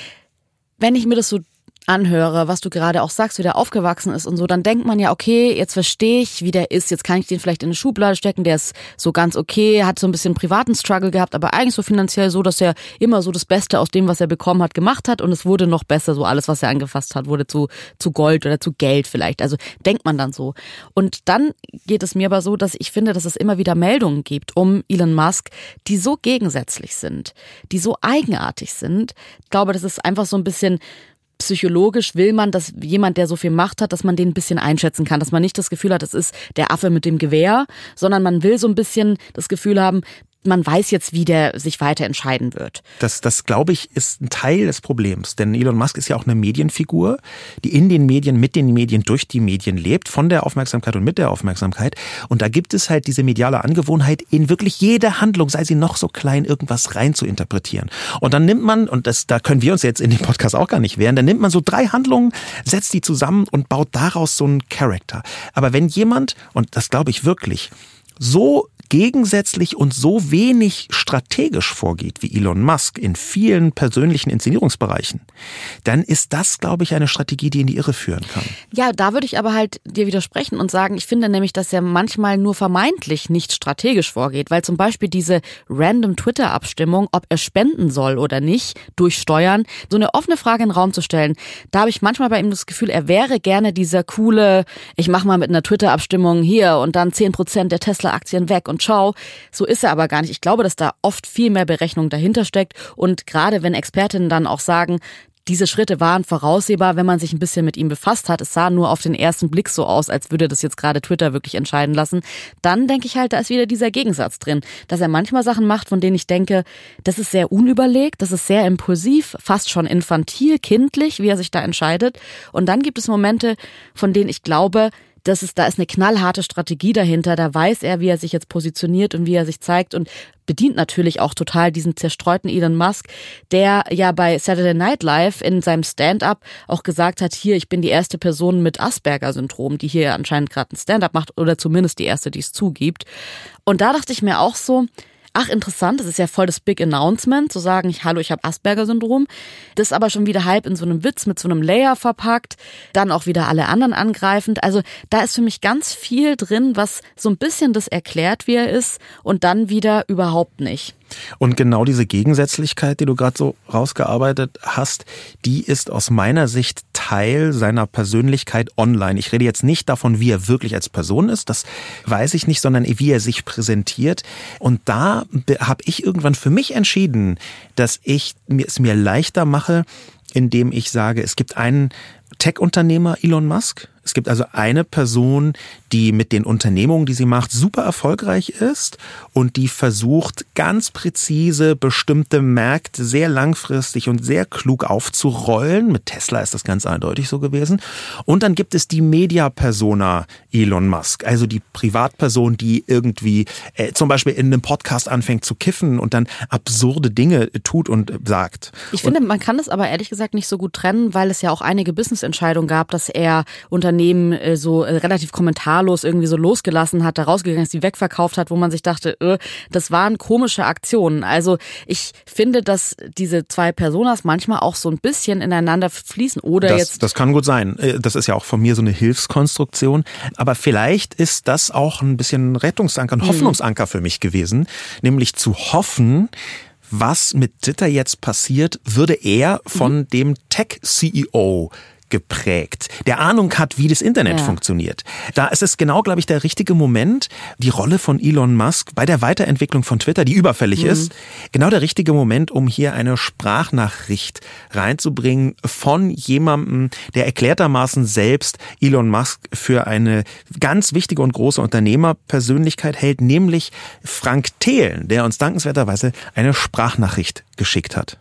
Wenn ich mir das so anhöre, was du gerade auch sagst, wie der aufgewachsen ist und so, dann denkt man ja, okay, jetzt verstehe ich, wie der ist, jetzt kann ich den vielleicht in eine Schublade stecken, der ist so ganz okay, hat so ein bisschen privaten Struggle gehabt, aber eigentlich so finanziell so, dass er immer so das Beste aus dem, was er bekommen hat, gemacht hat und es wurde noch besser, so alles, was er angefasst hat, wurde zu Gold oder zu Geld vielleicht, also denkt man dann so. Und dann geht es mir aber so, dass ich finde, dass es immer wieder Meldungen gibt um Elon Musk, die so gegensätzlich sind, die so eigenartig sind. Ich glaube, das ist einfach so ein bisschen psychologisch will man, dass jemand, der so viel Macht hat, dass man den ein bisschen einschätzen kann, dass man nicht das Gefühl hat, das ist der Affe mit dem Gewehr, sondern man will so ein bisschen das Gefühl haben, man weiß jetzt, wie der sich weiter entscheiden wird. Das glaube ich, ist ein Teil des Problems. Denn Elon Musk ist ja auch eine Medienfigur, die in den Medien, mit den Medien, durch die Medien lebt, von der Aufmerksamkeit und mit der Aufmerksamkeit. Und da gibt es halt diese mediale Angewohnheit, in wirklich jede Handlung, sei sie noch so klein, irgendwas rein zu interpretieren. Und dann nimmt man, und da können wir uns jetzt in dem Podcast auch gar nicht wehren, dann nimmt man so 3 Handlungen, setzt die zusammen und baut daraus so einen Charakter. Aber wenn jemand, und das glaube ich wirklich, so gegensätzlich und so wenig strategisch vorgeht wie Elon Musk in vielen persönlichen Inszenierungsbereichen, dann ist das, glaube ich, eine Strategie, die in die Irre führen kann. Ja, da würde ich aber halt dir widersprechen und sagen, ich finde nämlich, dass er manchmal nur vermeintlich nicht strategisch vorgeht, weil zum Beispiel diese random Twitter-Abstimmung, ob er spenden soll oder nicht, durch Steuern, so eine offene Frage in den Raum zu stellen, da habe ich manchmal bei ihm das Gefühl, er wäre gerne dieser coole, ich mache mal mit einer Twitter-Abstimmung hier und dann 10% der Tesla-Aktien weg und ciao. So ist er aber gar nicht. Ich glaube, dass da oft viel mehr Berechnung dahinter steckt und gerade wenn Expertinnen dann auch sagen, diese Schritte waren voraussehbar, wenn man sich ein bisschen mit ihm befasst hat. Es sah nur auf den ersten Blick so aus, als würde das jetzt gerade Twitter wirklich entscheiden lassen. Dann denke ich halt, da ist wieder dieser Gegensatz drin, dass er manchmal Sachen macht, von denen ich denke, das ist sehr unüberlegt, das ist sehr impulsiv, fast schon infantil, kindlich, wie er sich da entscheidet. Und dann gibt es Momente, von denen ich glaube, da ist eine knallharte Strategie dahinter, da weiß er, wie er sich jetzt positioniert und wie er sich zeigt und bedient natürlich auch total diesen zerstreuten Elon Musk, der ja bei Saturday Night Live in seinem Stand-up auch gesagt hat, hier, ich bin die erste Person mit Asperger-Syndrom, die hier anscheinend gerade ein Stand-up macht oder zumindest die erste, die es zugibt. Und da dachte ich mir auch so, ach, interessant, das ist ja voll das Big Announcement, zu sagen, hallo, ich habe Asperger-Syndrom. Das ist aber schon wieder halb in so einem Witz mit so einem Layer verpackt, dann auch wieder alle anderen angreifend. Also da ist für mich ganz viel drin, was so ein bisschen das erklärt, wie er ist und dann wieder überhaupt nicht. Und genau diese Gegensätzlichkeit, die du gerade so rausgearbeitet hast, die ist aus meiner Sicht Teil seiner Persönlichkeit online. Ich rede jetzt nicht davon, wie er wirklich als Person ist, das weiß ich nicht, sondern wie er sich präsentiert. Und da habe ich irgendwann für mich entschieden, dass ich es mir leichter mache, indem ich sage, es gibt einen Tech-Unternehmer, Elon Musk, Es gibt also eine Person, die mit den Unternehmungen, die sie macht, super erfolgreich ist und die versucht, ganz präzise bestimmte Märkte sehr langfristig und sehr klug aufzurollen. Mit Tesla ist das ganz eindeutig so gewesen. Und dann gibt es die Media-Persona Elon Musk, also die Privatperson, die irgendwie zum Beispiel in einem Podcast anfängt zu kiffen und dann absurde Dinge tut und sagt. Ich finde, man kann das aber ehrlich gesagt nicht so gut trennen, weil es ja auch einige Business-Entscheidungen gab, dass er Unternehmen so relativ kommentarlos irgendwie so losgelassen hat, da rausgegangen ist, die wegverkauft hat, wo man sich dachte, das waren komische Aktionen. Also ich finde, dass diese zwei Personas manchmal auch so ein bisschen ineinander fließen. Oder Das kann gut sein. Das ist ja auch von mir so eine Hilfskonstruktion. Aber vielleicht ist das auch ein bisschen Rettungsanker, ein Hoffnungsanker für mich gewesen, nämlich zu hoffen, was mit Twitter jetzt passiert, würde er von dem Tech-CEO geprägt, der Ahnung hat, wie das Internet funktioniert. Da ist es genau, glaube ich, der richtige Moment, die Rolle von Elon Musk bei der Weiterentwicklung von Twitter, die überfällig ist, genau der richtige Moment, um hier eine Sprachnachricht reinzubringen von jemandem, der erklärtermaßen selbst Elon Musk für eine ganz wichtige und große Unternehmerpersönlichkeit hält, nämlich Frank Thelen, der uns dankenswerterweise eine Sprachnachricht geschickt hat.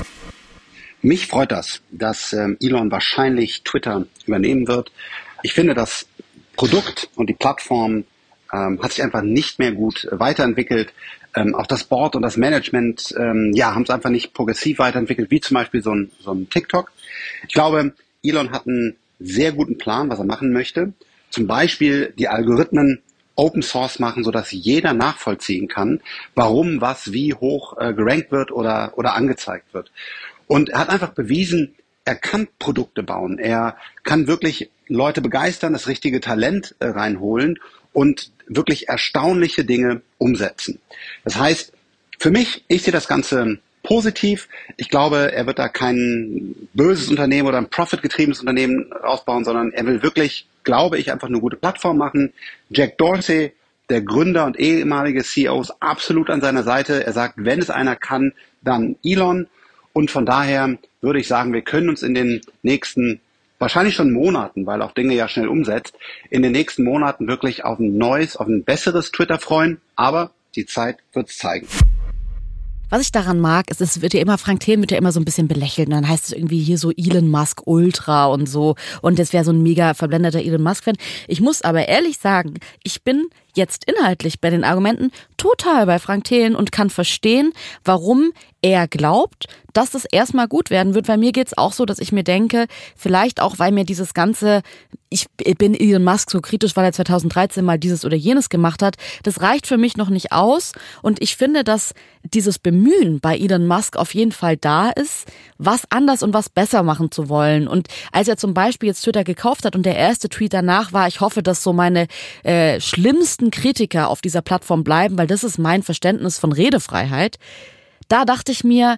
Mich freut das, dass Elon wahrscheinlich Twitter übernehmen wird. Ich finde, das Produkt und die Plattform hat sich einfach nicht mehr gut weiterentwickelt. Auch das Board und das Management haben es einfach nicht progressiv weiterentwickelt, wie zum Beispiel so ein TikTok. Ich glaube, Elon hat einen sehr guten Plan, was er machen möchte. Zum Beispiel die Algorithmen Open Source machen, sodass jeder nachvollziehen kann, warum was wie hoch gerankt wird oder angezeigt wird. Und er hat einfach bewiesen, er kann Produkte bauen. Er kann wirklich Leute begeistern, das richtige Talent reinholen und wirklich erstaunliche Dinge umsetzen. Das heißt, für mich, ich sehe das Ganze positiv. Ich glaube, er wird da kein böses Unternehmen oder ein profitgetriebenes Unternehmen rausbauen, sondern er will wirklich, glaube ich, einfach eine gute Plattform machen. Jack Dorsey, der Gründer und ehemalige CEO, ist absolut an seiner Seite. Er sagt, wenn es einer kann, dann Elon. Und von daher würde ich sagen, wir können uns in den nächsten, wahrscheinlich schon Monaten, weil auch Dinge ja schnell umsetzt, in den nächsten Monaten wirklich auf ein neues, auf ein besseres Twitter freuen. Aber die Zeit wird's zeigen. Was ich daran mag, ist, es wird ja immer, Frank Thelen wird ja immer so ein bisschen belächelt. Und dann heißt es irgendwie hier so Elon Musk Ultra und so. Und das wäre so ein mega verblendeter Elon Musk-Fan. Ich muss aber ehrlich sagen, ich bin jetzt inhaltlich bei den Argumenten total bei Frank Thelen und kann verstehen, warum er glaubt, dass das erstmal gut werden wird. Weil mir geht's auch so, dass ich mir denke, vielleicht auch, weil mir dieses ganze, ich bin Elon Musk so kritisch, weil er 2013 mal dieses oder jenes gemacht hat, das reicht für mich noch nicht aus. Und ich finde, dass dieses Bemühen bei Elon Musk auf jeden Fall da ist, was anders und was besser machen zu wollen. Und als er zum Beispiel jetzt Twitter gekauft hat und der erste Tweet danach war, ich hoffe, dass so meine schlimmsten Kritiker auf dieser Plattform bleiben, weil das ist mein Verständnis von Redefreiheit. Da dachte ich mir,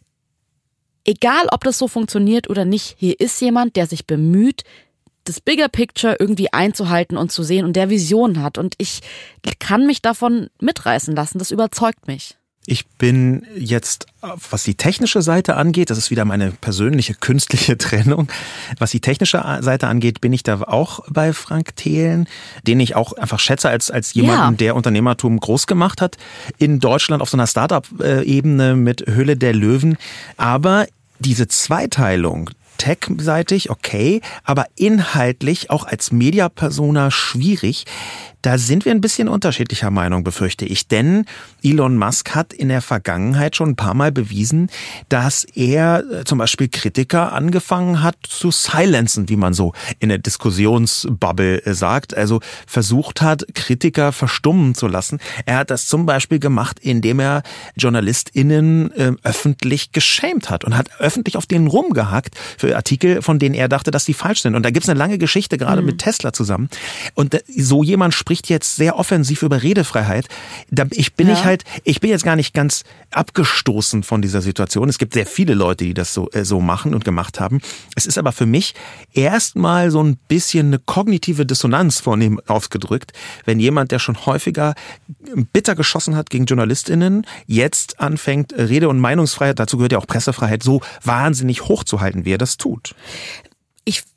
egal ob das so funktioniert oder nicht, hier ist jemand, der sich bemüht, das Bigger Picture irgendwie einzuhalten und zu sehen und der Vision hat. Und ich kann mich davon mitreißen lassen. Das überzeugt mich. Ich bin jetzt, was die technische Seite angeht, das ist wieder meine persönliche künstliche Trennung, was die technische Seite angeht, bin ich da auch bei Frank Thelen, den ich auch einfach schätze als jemanden, der Unternehmertum groß gemacht hat in Deutschland auf so einer Startup-Ebene mit Höhle der Löwen. Aber diese Zweiteilung, tech-seitig okay, aber inhaltlich auch als Mediapersona schwierig. Da sind wir ein bisschen unterschiedlicher Meinung, befürchte ich. Denn Elon Musk hat in der Vergangenheit schon ein paar Mal bewiesen, dass er zum Beispiel Kritiker angefangen hat zu silenzen, wie man so in der Diskussionsbubble sagt. Also versucht hat, Kritiker verstummen zu lassen. Er hat das zum Beispiel gemacht, indem er JournalistInnen öffentlich geschämt hat und hat öffentlich auf denen rumgehackt für Artikel, von denen er dachte, dass die falsch sind. Und da gibt's eine lange Geschichte, gerade mit Tesla zusammen. Und so jemand spricht jetzt sehr offensiv über Redefreiheit. Ich bin jetzt gar nicht ganz abgestoßen von dieser Situation. Es gibt sehr viele Leute, die das so machen und gemacht haben. Es ist aber für mich erstmal so ein bisschen eine kognitive Dissonanz vornehm ausgedrückt, wenn jemand, der schon häufiger bitter geschossen hat gegen JournalistInnen, jetzt anfängt, Rede- und Meinungsfreiheit, dazu gehört ja auch Pressefreiheit, so wahnsinnig hochzuhalten, wie er das tut. Ich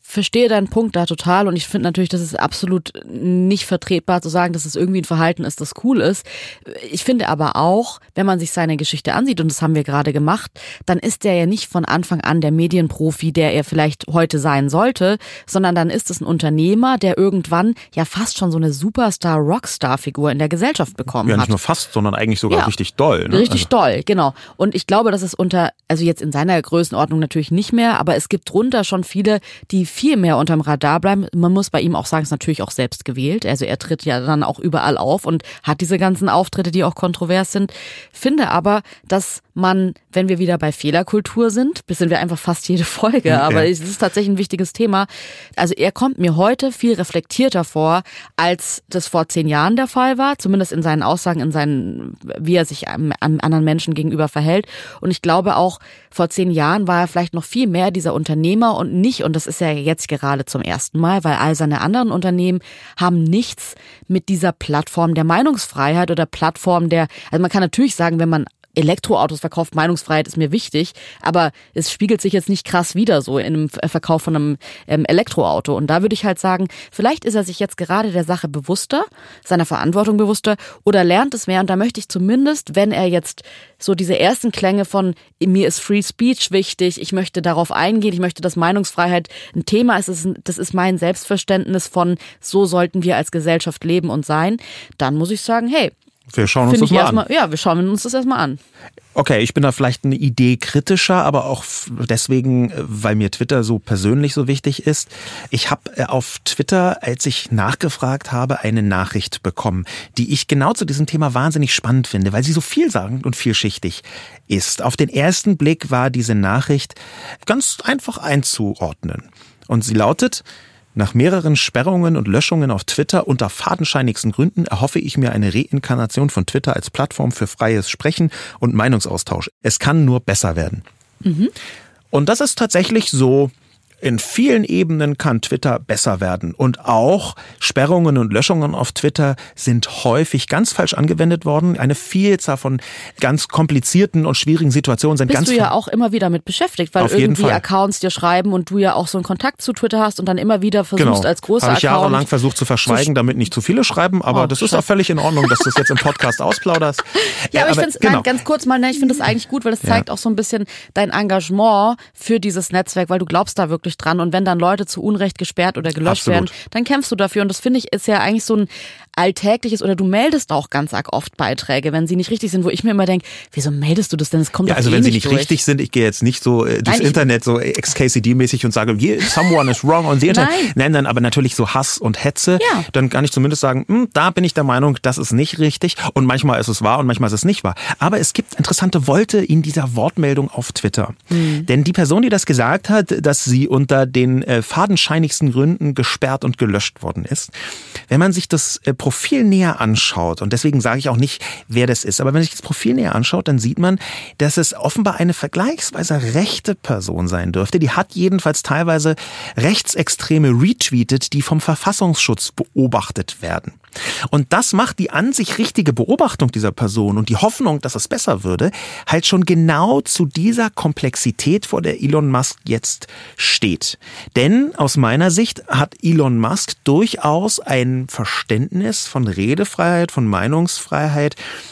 verstehe deinen Punkt da total und ich finde natürlich, das ist absolut nicht vertretbar zu sagen, dass es irgendwie ein Verhalten ist, das cool ist. Ich finde aber auch, wenn man sich seine Geschichte ansieht, und das haben wir gerade gemacht, dann ist er ja nicht von Anfang an der Medienprofi, der er vielleicht heute sein sollte, sondern dann ist es ein Unternehmer, der irgendwann ja fast schon so eine Superstar-Rockstar-Figur in der Gesellschaft bekommen hat. Ja, nicht nur fast, sondern eigentlich sogar richtig doll. Ne? Richtig doll, genau. Und ich glaube, dass es also jetzt in seiner Größenordnung natürlich nicht mehr, aber es gibt drunter schon viele, die viel mehr unterm Radar bleiben. Man muss bei ihm auch sagen, es ist natürlich auch selbst gewählt. Also er tritt ja dann auch überall auf und hat diese ganzen Auftritte, die auch kontrovers sind. Finde aber, dass man, wenn wir wieder bei Fehlerkultur sind, sind wir einfach fast jede Folge, aber es ist tatsächlich ein wichtiges Thema. Also er kommt mir heute viel reflektierter vor, als das vor 10 Jahren der Fall war, zumindest in seinen Aussagen, wie er sich an anderen Menschen gegenüber verhält. Und ich glaube auch, vor 10 Jahren war er vielleicht noch viel mehr dieser Unternehmer und das ist ja jetzt gerade zum ersten Mal, weil all seine anderen Unternehmen haben nichts mit dieser Plattform der Meinungsfreiheit oder Plattform also man kann natürlich sagen, wenn man Elektroautos verkauft, Meinungsfreiheit ist mir wichtig, aber es spiegelt sich jetzt nicht krass wider so in einem Verkauf von einem Elektroauto. Und da würde ich halt sagen, vielleicht ist er sich jetzt gerade der Sache bewusster, seiner Verantwortung bewusster oder lernt es mehr. Und da möchte ich zumindest, wenn er jetzt so diese ersten Klänge von mir ist Free Speech wichtig, ich möchte darauf eingehen, ich möchte, dass Meinungsfreiheit ein Thema ist, das ist mein Selbstverständnis von so sollten wir als Gesellschaft leben und sein, dann muss ich sagen, hey, wir schauen uns das mal an. Ja, wir schauen uns das erstmal an. Okay, ich bin da vielleicht eine Idee kritischer, aber auch deswegen, weil mir Twitter so persönlich so wichtig ist. Ich habe auf Twitter, als ich nachgefragt habe, eine Nachricht bekommen, die ich genau zu diesem Thema wahnsinnig spannend finde, weil sie so vielsagend und vielschichtig ist. Auf den ersten Blick war diese Nachricht ganz einfach einzuordnen. Und sie lautet: Nach mehreren Sperrungen und Löschungen auf Twitter unter fadenscheinigsten Gründen erhoffe ich mir eine Reinkarnation von Twitter als Plattform für freies Sprechen und Meinungsaustausch. Es kann nur besser werden. Mhm. Und das ist tatsächlich so. In vielen Ebenen kann Twitter besser werden. Und auch Sperrungen und Löschungen auf Twitter sind häufig ganz falsch angewendet worden. Eine Vielzahl von ganz komplizierten und schwierigen Situationen sind Bist du ja auch immer wieder mit beschäftigt, weil irgendwie Accounts dir schreiben und du ja auch so einen Kontakt zu Twitter hast und dann immer wieder versuchst als großer Account. Habe ich jahrelang versucht zu verschweigen, damit nicht zu viele schreiben, aber das ist auch völlig in Ordnung, dass du es jetzt im Podcast ausplauderst. Ja, aber ich finde es, ganz kurz mal, ich finde das eigentlich gut, weil das zeigt auch so ein bisschen dein Engagement für dieses Netzwerk, weil du glaubst da wirklich dran und wenn dann Leute zu Unrecht gesperrt oder gelöscht werden, dann kämpfst du dafür und das finde ich ist ja eigentlich so ein alltägliches oder du meldest auch ganz arg oft Beiträge, wenn sie nicht richtig sind, wo ich mir immer denke, wieso meldest du das denn? Das kommt doch also wenn sie nicht durch. Richtig sind, ich gehe jetzt nicht so durchs Internet so XKCD-mäßig und sage, someone is wrong on the Internet. Nein, dann aber natürlich so Hass und Hetze. Ja. Dann kann ich zumindest sagen, da bin ich der Meinung, das ist nicht richtig und manchmal ist es wahr und manchmal ist es nicht wahr. Aber es gibt interessante Wolte in dieser Wortmeldung auf Twitter. Denn die Person, die das gesagt hat, dass sie unter den fadenscheinigsten Gründen gesperrt und gelöscht worden ist, wenn man sich das Profil näher anschaut, und deswegen sage ich auch nicht, wer das ist, aber wenn man sich das Profil näher anschaut, dann sieht man, dass es offenbar eine vergleichsweise rechte Person sein dürfte. Die hat jedenfalls teilweise Rechtsextreme retweetet, die vom Verfassungsschutz beobachtet werden. Und das macht die an sich richtige Beobachtung dieser Person und die Hoffnung, dass es besser würde, halt schon genau zu dieser Komplexität, vor der Elon Musk jetzt steht. Denn aus meiner Sicht hat Elon Musk durchaus ein Verständnis von Redefreiheit, von Meinungsfreiheit,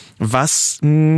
was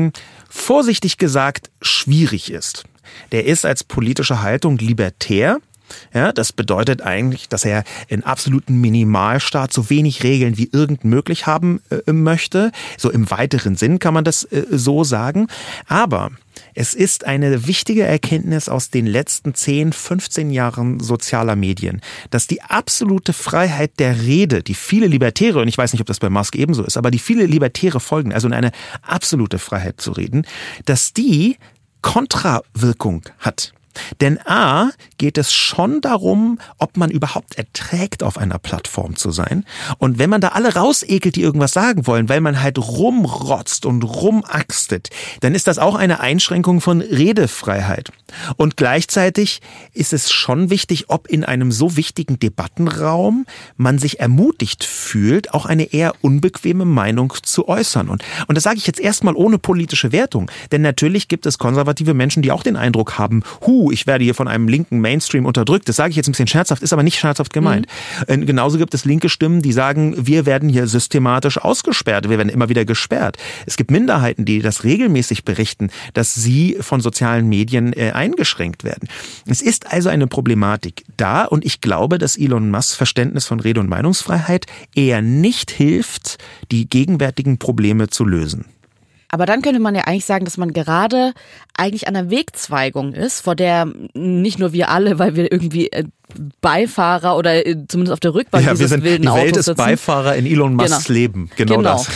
vorsichtig gesagt schwierig ist. Der ist als politische Haltung libertär. Ja, das bedeutet eigentlich, dass er in absoluten Minimalstaat so wenig Regeln wie irgend möglich haben möchte. So im weiteren Sinn kann man das so sagen. Aber es ist eine wichtige Erkenntnis aus den letzten 10, 15 Jahren sozialer Medien, dass die absolute Freiheit der Rede, die viele Libertäre, und ich weiß nicht, ob das bei Musk ebenso ist, aber die viele Libertäre folgen, also in eine absolute Freiheit zu reden, dass die Kontrawirkung hat. Denn A, geht es schon darum, ob man überhaupt erträgt, auf einer Plattform zu sein. Und wenn man da alle rausekelt, die irgendwas sagen wollen, weil man halt rumrotzt und rumaxtet, dann ist das auch eine Einschränkung von Redefreiheit. Und gleichzeitig ist es schon wichtig, ob in einem so wichtigen Debattenraum man sich ermutigt fühlt, auch eine eher unbequeme Meinung zu äußern. Und das sage ich jetzt erstmal ohne politische Wertung. Denn natürlich gibt es konservative Menschen, die auch den Eindruck haben, ich werde hier von einem linken Mainstream unterdrückt. Das sage ich jetzt ein bisschen scherzhaft, ist aber nicht scherzhaft gemeint. Genauso gibt es linke Stimmen, die sagen, wir werden hier systematisch ausgesperrt, wir werden immer wieder gesperrt. Es gibt Minderheiten, die das regelmäßig berichten, dass sie von sozialen Medien eingeschränkt werden. Es ist also eine Problematik da und ich glaube, dass Elon Musks Verständnis von Rede- und Meinungsfreiheit eher nicht hilft, die gegenwärtigen Probleme zu lösen. Aber dann könnte man ja eigentlich sagen, dass man gerade eigentlich an einer Wegzweigung ist, vor der nicht nur wir alle, weil wir irgendwie Beifahrer oder zumindest auf der Rückbank dieses wilden Autos sitzen. Die Welt ist Beifahrer in Elon Musks Leben. Genau das.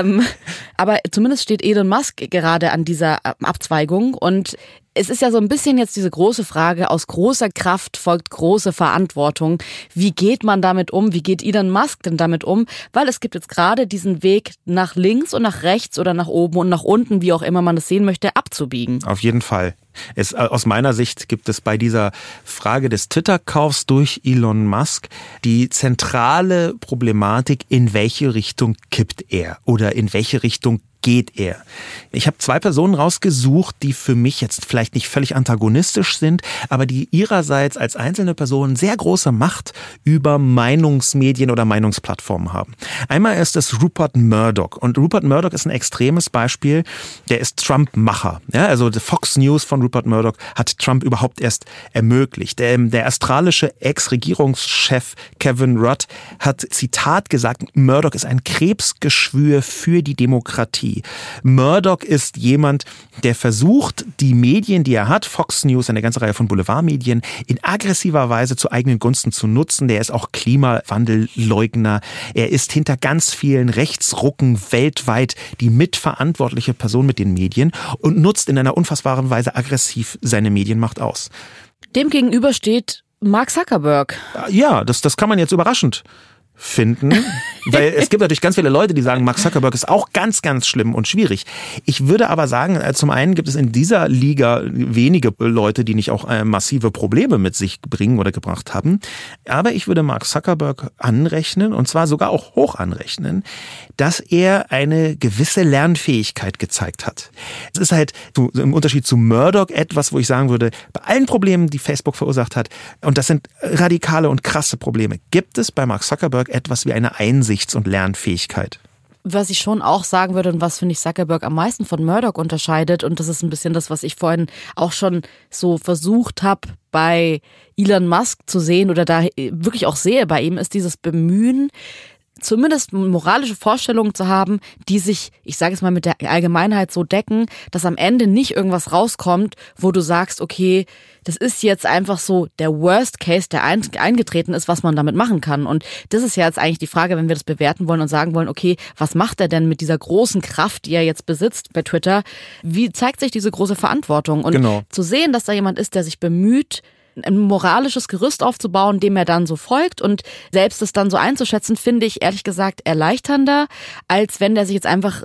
Aber zumindest steht Elon Musk gerade an dieser Abzweigung und es ist ja so ein bisschen jetzt diese große Frage, aus großer Kraft folgt große Verantwortung. Wie geht man damit um? Wie geht Elon Musk denn damit um? Weil es gibt jetzt gerade diesen Weg nach links und nach rechts oder nach oben und nach unten, wie auch immer man das sehen möchte, abzubiegen. Auf jeden Fall. Aus meiner Sicht gibt es bei dieser Frage des Twitter-Kaufs durch Elon Musk die zentrale Problematik, in welche Richtung kippt er oder in welche Richtung geht er. Ich habe 2 Personen rausgesucht, die für mich jetzt vielleicht nicht völlig antagonistisch sind, aber die ihrerseits als einzelne Personen sehr große Macht über Meinungsmedien oder Meinungsplattformen haben. Einmal ist es Rupert Murdoch und Rupert Murdoch ist ein extremes Beispiel, der ist Trump-Macher. Ja, also Fox News von Rupert Murdoch hat Trump überhaupt erst ermöglicht. Der australische Ex-Regierungschef Kevin Rudd hat, Zitat, gesagt, Murdoch ist ein Krebsgeschwür für die Demokratie. Murdoch ist jemand, der versucht, die Medien, die er hat, Fox News, eine ganze Reihe von Boulevardmedien, in aggressiver Weise zu eigenen Gunsten zu nutzen. Der ist auch Klimawandelleugner. Er ist hinter ganz vielen Rechtsrucken weltweit die mitverantwortliche Person mit den Medien und nutzt in einer unfassbaren Weise aggressiv seine Medienmacht aus. Demgegenüber steht Mark Zuckerberg. Ja, das kann man jetzt überraschend finden, weil es gibt natürlich ganz viele Leute, die sagen, Mark Zuckerberg ist auch ganz, ganz schlimm und schwierig. Ich würde aber sagen, zum einen gibt es in dieser Liga wenige Leute, die nicht auch massive Probleme mit sich bringen oder gebracht haben, aber ich würde Mark Zuckerberg anrechnen, und zwar sogar auch hoch anrechnen, dass er eine gewisse Lernfähigkeit gezeigt hat. Es ist halt im Unterschied zu Murdoch etwas, wo ich sagen würde, bei allen Problemen, die Facebook verursacht hat, und das sind radikale und krasse Probleme, gibt es bei Mark Zuckerberg etwas wie eine Einsichts- und Lernfähigkeit. Was ich schon auch sagen würde und was, finde ich, Zuckerberg am meisten von Murdoch unterscheidet, und das ist ein bisschen das, was ich vorhin auch schon so versucht habe bei Elon Musk zu sehen oder da wirklich auch sehe bei ihm, ist dieses Bemühen, zumindest moralische Vorstellungen zu haben, die sich, ich sage es mal, mit der Allgemeinheit so decken, dass am Ende nicht irgendwas rauskommt, wo du sagst, okay, das ist jetzt einfach so der Worst Case, der eingetreten ist, was man damit machen kann. Und das ist ja jetzt eigentlich die Frage, wenn wir das bewerten wollen und sagen wollen, okay, was macht er denn mit dieser großen Kraft, die er jetzt besitzt bei Twitter? Wie zeigt sich diese große Verantwortung? Und zu sehen, dass da jemand ist, der sich bemüht, ein moralisches Gerüst aufzubauen, dem er dann so folgt und selbst es dann so einzuschätzen, finde ich ehrlich gesagt erleichternder, als wenn der sich jetzt einfach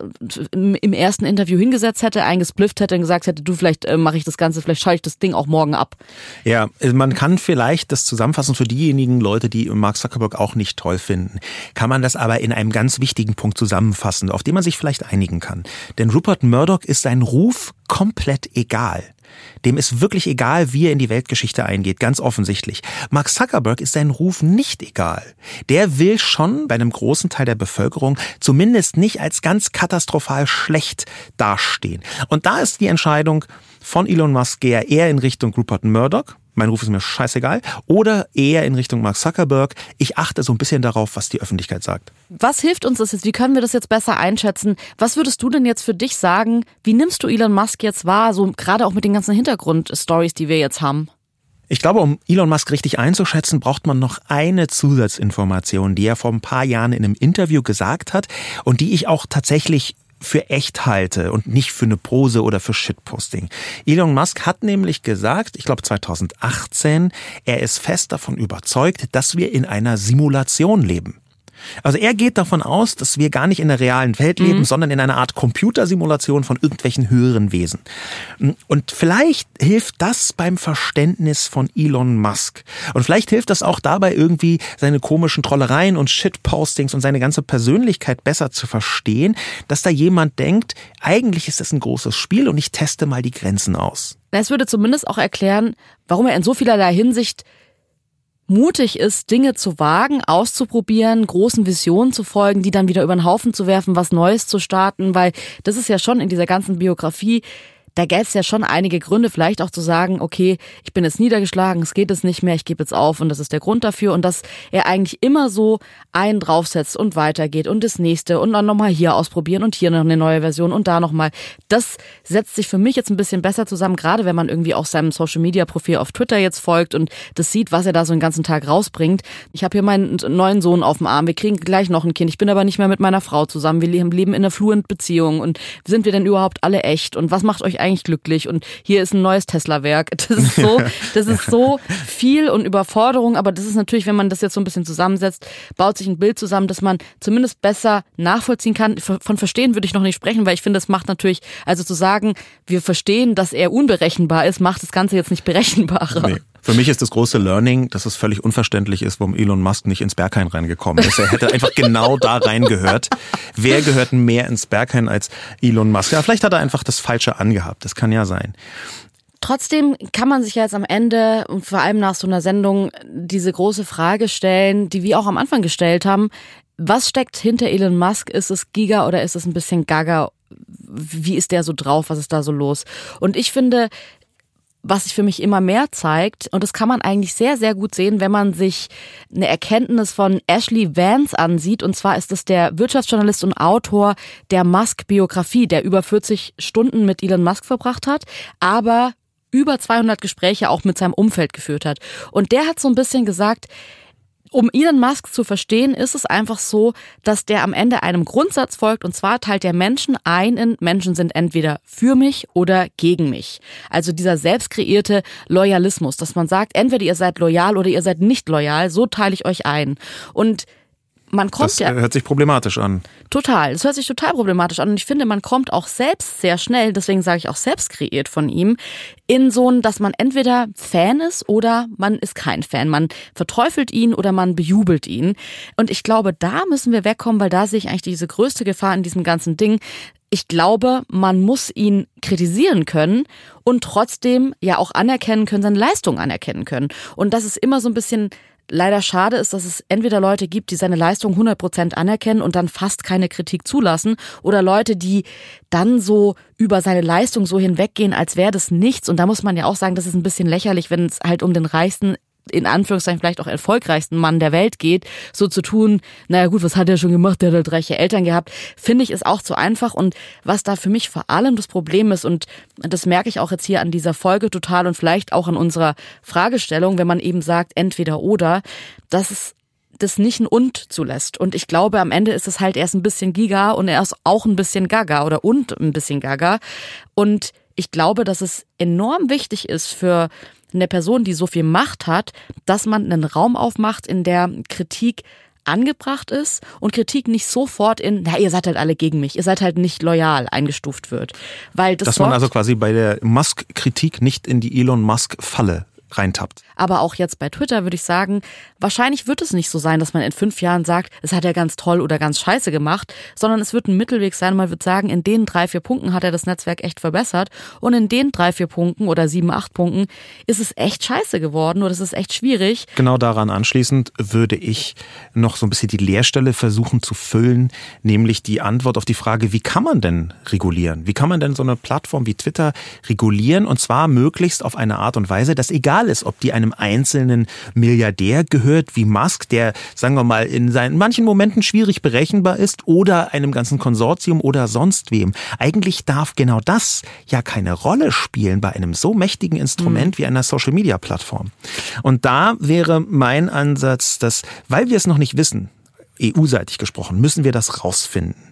im ersten Interview hingesetzt hätte, eingesplifft hätte und gesagt hätte, du, vielleicht mache ich das Ganze, vielleicht schalte ich das Ding auch morgen ab. Ja, man kann vielleicht das zusammenfassen für diejenigen Leute, die Mark Zuckerberg auch nicht toll finden, kann man das aber in einem ganz wichtigen Punkt zusammenfassen, auf den man sich vielleicht einigen kann. Denn Rupert Murdoch ist sein Ruf komplett egal. Dem ist wirklich egal, wie er in die Weltgeschichte eingeht, ganz offensichtlich. Mark Zuckerberg ist sein Ruf nicht egal. Der will schon bei einem großen Teil der Bevölkerung zumindest nicht als ganz katastrophal schlecht dastehen. Und da ist die Entscheidung von Elon Musk, gehe er eher in Richtung Rupert Murdoch, mein Ruf ist mir scheißegal, oder eher in Richtung Mark Zuckerberg. Ich achte so ein bisschen darauf, was die Öffentlichkeit sagt. Was hilft uns das jetzt? Wie können wir das jetzt besser einschätzen? Was würdest du denn jetzt für dich sagen? Wie nimmst du Elon Musk jetzt wahr, so gerade auch mit den ganzen Hintergrundstories, die wir jetzt haben? Ich glaube, um Elon Musk richtig einzuschätzen, braucht man noch eine Zusatzinformation, die er vor ein paar Jahren in einem Interview gesagt hat und die ich auch tatsächlich für echt halte und nicht für eine Pose oder für Shitposting. Elon Musk hat nämlich gesagt, ich glaube 2018, er ist fest davon überzeugt, dass wir in einer Simulation leben. Also er geht davon aus, dass wir gar nicht in der realen Welt leben, sondern in einer Art Computersimulation von irgendwelchen höheren Wesen. Und vielleicht hilft das beim Verständnis von Elon Musk. Und vielleicht hilft das auch dabei, irgendwie seine komischen Trollereien und Shitpostings und seine ganze Persönlichkeit besser zu verstehen, dass da jemand denkt, eigentlich ist das ein großes Spiel und ich teste mal die Grenzen aus. Es würde zumindest auch erklären, warum er in so vielerlei Hinsicht mutig ist, Dinge zu wagen, auszuprobieren, großen Visionen zu folgen, die dann wieder über den Haufen zu werfen, was Neues zu starten, weil das ist ja schon in dieser ganzen Biografie, da gäbe es ja schon einige Gründe, vielleicht auch zu sagen, okay, ich bin jetzt niedergeschlagen, es geht jetzt nicht mehr, ich gebe jetzt auf und das ist der Grund dafür und dass er eigentlich immer so einen draufsetzt und weitergeht und das nächste und dann nochmal hier ausprobieren und hier noch eine neue Version und da nochmal. Das setzt sich für mich jetzt ein bisschen besser zusammen, gerade wenn man irgendwie auch seinem Social-Media-Profil auf Twitter jetzt folgt und das sieht, was er da so den ganzen Tag rausbringt. Ich habe hier meinen neuen Sohn auf dem Arm, wir kriegen gleich noch ein Kind, ich bin aber nicht mehr mit meiner Frau zusammen, wir leben in einer Fluent-Beziehung und sind wir denn überhaupt alle echt und was macht euch eigentlich glücklich und hier ist ein neues Tesla-Werk. Das ist so viel und Überforderung, aber das ist natürlich, wenn man das jetzt so ein bisschen zusammensetzt, baut sich ein Bild zusammen, das man zumindest besser nachvollziehen kann. Von verstehen würde ich noch nicht sprechen, weil ich finde, das macht natürlich, also zu sagen, wir verstehen, dass er unberechenbar ist, macht das Ganze jetzt nicht berechenbarer. Nee. Für mich ist das große Learning, dass es völlig unverständlich ist, warum Elon Musk nicht ins Berghain reingekommen ist. Er hätte einfach genau da reingehört. Wer gehört mehr ins Berghain als Elon Musk? Ja, vielleicht hat er einfach das Falsche angehabt. Das kann ja sein. Trotzdem kann man sich ja jetzt am Ende und vor allem nach so einer Sendung diese große Frage stellen, die wir auch am Anfang gestellt haben. Was steckt hinter Elon Musk? Ist es Giga oder ist es ein bisschen Gaga? Wie ist der so drauf? Was ist da so los? Und ich finde, was sich für mich immer mehr zeigt, und das kann man eigentlich sehr, sehr gut sehen, wenn man sich eine Erkenntnis von Ashley Vance ansieht, und zwar ist es der Wirtschaftsjournalist und Autor der Musk-Biografie, der über 40 Stunden mit Elon Musk verbracht hat, aber über 200 Gespräche auch mit seinem Umfeld geführt hat. Und der hat so ein bisschen gesagt, um Elon Musk zu verstehen, ist es einfach so, dass der am Ende einem Grundsatz folgt, und zwar teilt der Menschen ein in Menschen sind entweder für mich oder gegen mich. Also dieser selbst kreierte Loyalismus, dass man sagt, entweder ihr seid loyal oder ihr seid nicht loyal, so teile ich euch ein. Und man kommt das hört sich problematisch an. Total, das hört sich total problematisch an und ich finde, man kommt auch selbst sehr schnell, deswegen sage ich auch selbst kreiert von ihm, in so ein, dass man entweder Fan ist oder man ist kein Fan. Man verteufelt ihn oder man bejubelt ihn. Und ich glaube, da müssen wir wegkommen, weil da sehe ich eigentlich diese größte Gefahr in diesem ganzen Ding. Ich glaube, man muss ihn kritisieren können und trotzdem ja auch anerkennen können, seine Leistung anerkennen können. Und das ist immer so ein bisschen leider schade ist, dass es entweder Leute gibt, die seine Leistung 100% anerkennen und dann fast keine Kritik zulassen, oder Leute, die dann so über seine Leistung so hinweggehen, als wäre das nichts. Und da muss man ja auch sagen, das ist ein bisschen lächerlich, wenn es halt um den reichsten, in Anführungszeichen vielleicht auch erfolgreichsten Mann der Welt geht, so zu tun, naja gut, was hat er schon gemacht, der hat halt reiche Eltern gehabt, finde ich, ist auch zu einfach. Und was da für mich vor allem das Problem ist, und das merke ich auch jetzt hier an dieser Folge total und vielleicht auch an unserer Fragestellung, wenn man eben sagt, entweder oder, dass es das nicht ein Und zulässt. Und ich glaube, am Ende ist es halt erst ein bisschen Giga und er ist auch ein bisschen Gaga oder und ein bisschen Gaga. Und ich glaube, dass es enorm wichtig ist für eine Person, die so viel Macht hat, dass man einen Raum aufmacht, in der Kritik angebracht ist und Kritik nicht sofort in, na, ihr seid halt alle gegen mich, ihr seid halt nicht loyal eingestuft wird. Weil das dass man also quasi bei der Musk-Kritik nicht in die Elon Musk-Falle reintappt. Aber auch jetzt bei Twitter würde ich sagen, wahrscheinlich wird es nicht so sein, dass man in 5 Jahren sagt, es hat er ganz toll oder ganz scheiße gemacht, sondern es wird ein Mittelweg sein. Man wird sagen, in den 3-4 Punkten hat er das Netzwerk echt verbessert und in den 3-4 Punkten oder 7-8 Punkten ist es echt scheiße geworden oder es ist echt schwierig. Genau daran anschließend würde ich noch so ein bisschen die Leerstelle versuchen zu füllen, nämlich die Antwort auf die Frage, wie kann man denn regulieren? Wie kann man denn so eine Plattform wie Twitter regulieren, und zwar möglichst auf eine Art und Weise, dass egal ist, ob die einem einzelnen Milliardär gehört wie Musk, der, sagen wir mal, in seinen manchen Momenten schwierig berechenbar ist, oder einem ganzen Konsortium oder sonst wem. Eigentlich darf genau das ja keine Rolle spielen bei einem so mächtigen Instrument wie einer Social-Media-Plattform. Und da wäre mein Ansatz, dass, weil wir es noch nicht wissen, EU-seitig gesprochen, müssen wir das rausfinden.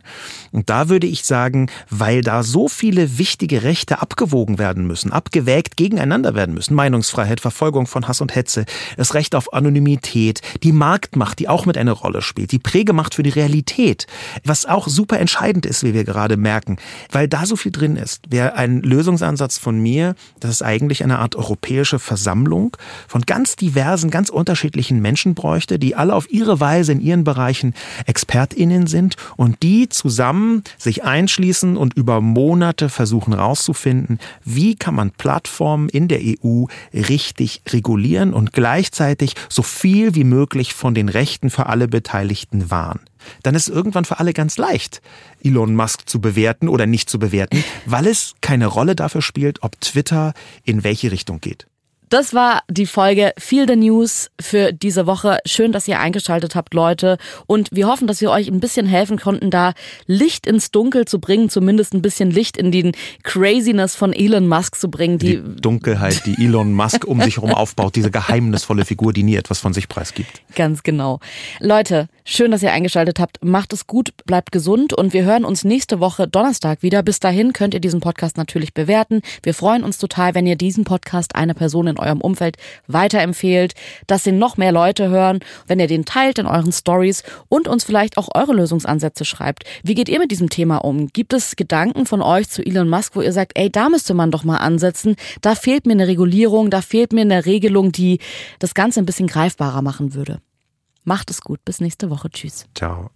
Und da würde ich sagen, weil da so viele wichtige Rechte abgewogen werden müssen, abgewägt gegeneinander werden müssen, Meinungsfreiheit, Verfolgung von Hass und Hetze, das Recht auf Anonymität, die Marktmacht, die auch mit eine Rolle spielt, die Prägemacht für die Realität, was auch super entscheidend ist, wie wir gerade merken, weil da so viel drin ist. Wäre ein Lösungsansatz von mir, dass es eigentlich eine Art europäische Versammlung von ganz diversen, ganz unterschiedlichen Menschen bräuchte, die alle auf ihre Weise in ihren Bereichen ExpertInnen sind und die zusammen sich einschließen und über Monate versuchen rauszufinden, wie kann man Plattformen in der EU richtig regulieren und gleichzeitig so viel wie möglich von den Rechten für alle Beteiligten wahren. Dann ist irgendwann für alle ganz leicht, Elon Musk zu bewerten oder nicht zu bewerten, weil es keine Rolle dafür spielt, ob Twitter in welche Richtung geht. Das war die Folge Feel the News für diese Woche. Schön, dass ihr eingeschaltet habt, Leute. Und wir hoffen, dass wir euch ein bisschen helfen konnten, da Licht ins Dunkel zu bringen, zumindest ein bisschen Licht in den Craziness von Elon Musk zu bringen. Die Dunkelheit, die Elon Musk um sich herum aufbaut, diese geheimnisvolle Figur, die nie etwas von sich preisgibt. Ganz genau. Leute, schön, dass ihr eingeschaltet habt. Macht es gut, bleibt gesund und wir hören uns nächste Woche Donnerstag wieder. Bis dahin könnt ihr diesen Podcast natürlich bewerten. Wir freuen uns total, wenn ihr diesen Podcast einer Person in eurem Umfeld weiterempfehlt, dass den noch mehr Leute hören, wenn ihr den teilt in euren Stories und uns vielleicht auch eure Lösungsansätze schreibt. Wie geht ihr mit diesem Thema um? Gibt es Gedanken von euch zu Elon Musk, wo ihr sagt, ey, da müsste man doch mal ansetzen, da fehlt mir eine Regulierung, da fehlt mir eine Regelung, die das Ganze ein bisschen greifbarer machen würde. Macht es gut, bis nächste Woche. Tschüss. Ciao.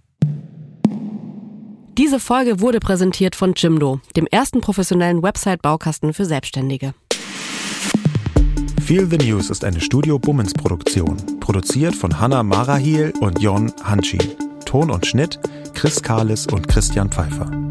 Diese Folge wurde präsentiert von Jimdo, dem ersten professionellen Website-Baukasten für Selbstständige. Feel the News ist eine Studio Bummens Produktion. Produziert von Hanna Marahiel und Jon Hanschin. Ton und Schnitt Chris Kahles und Christian Pfeiffer.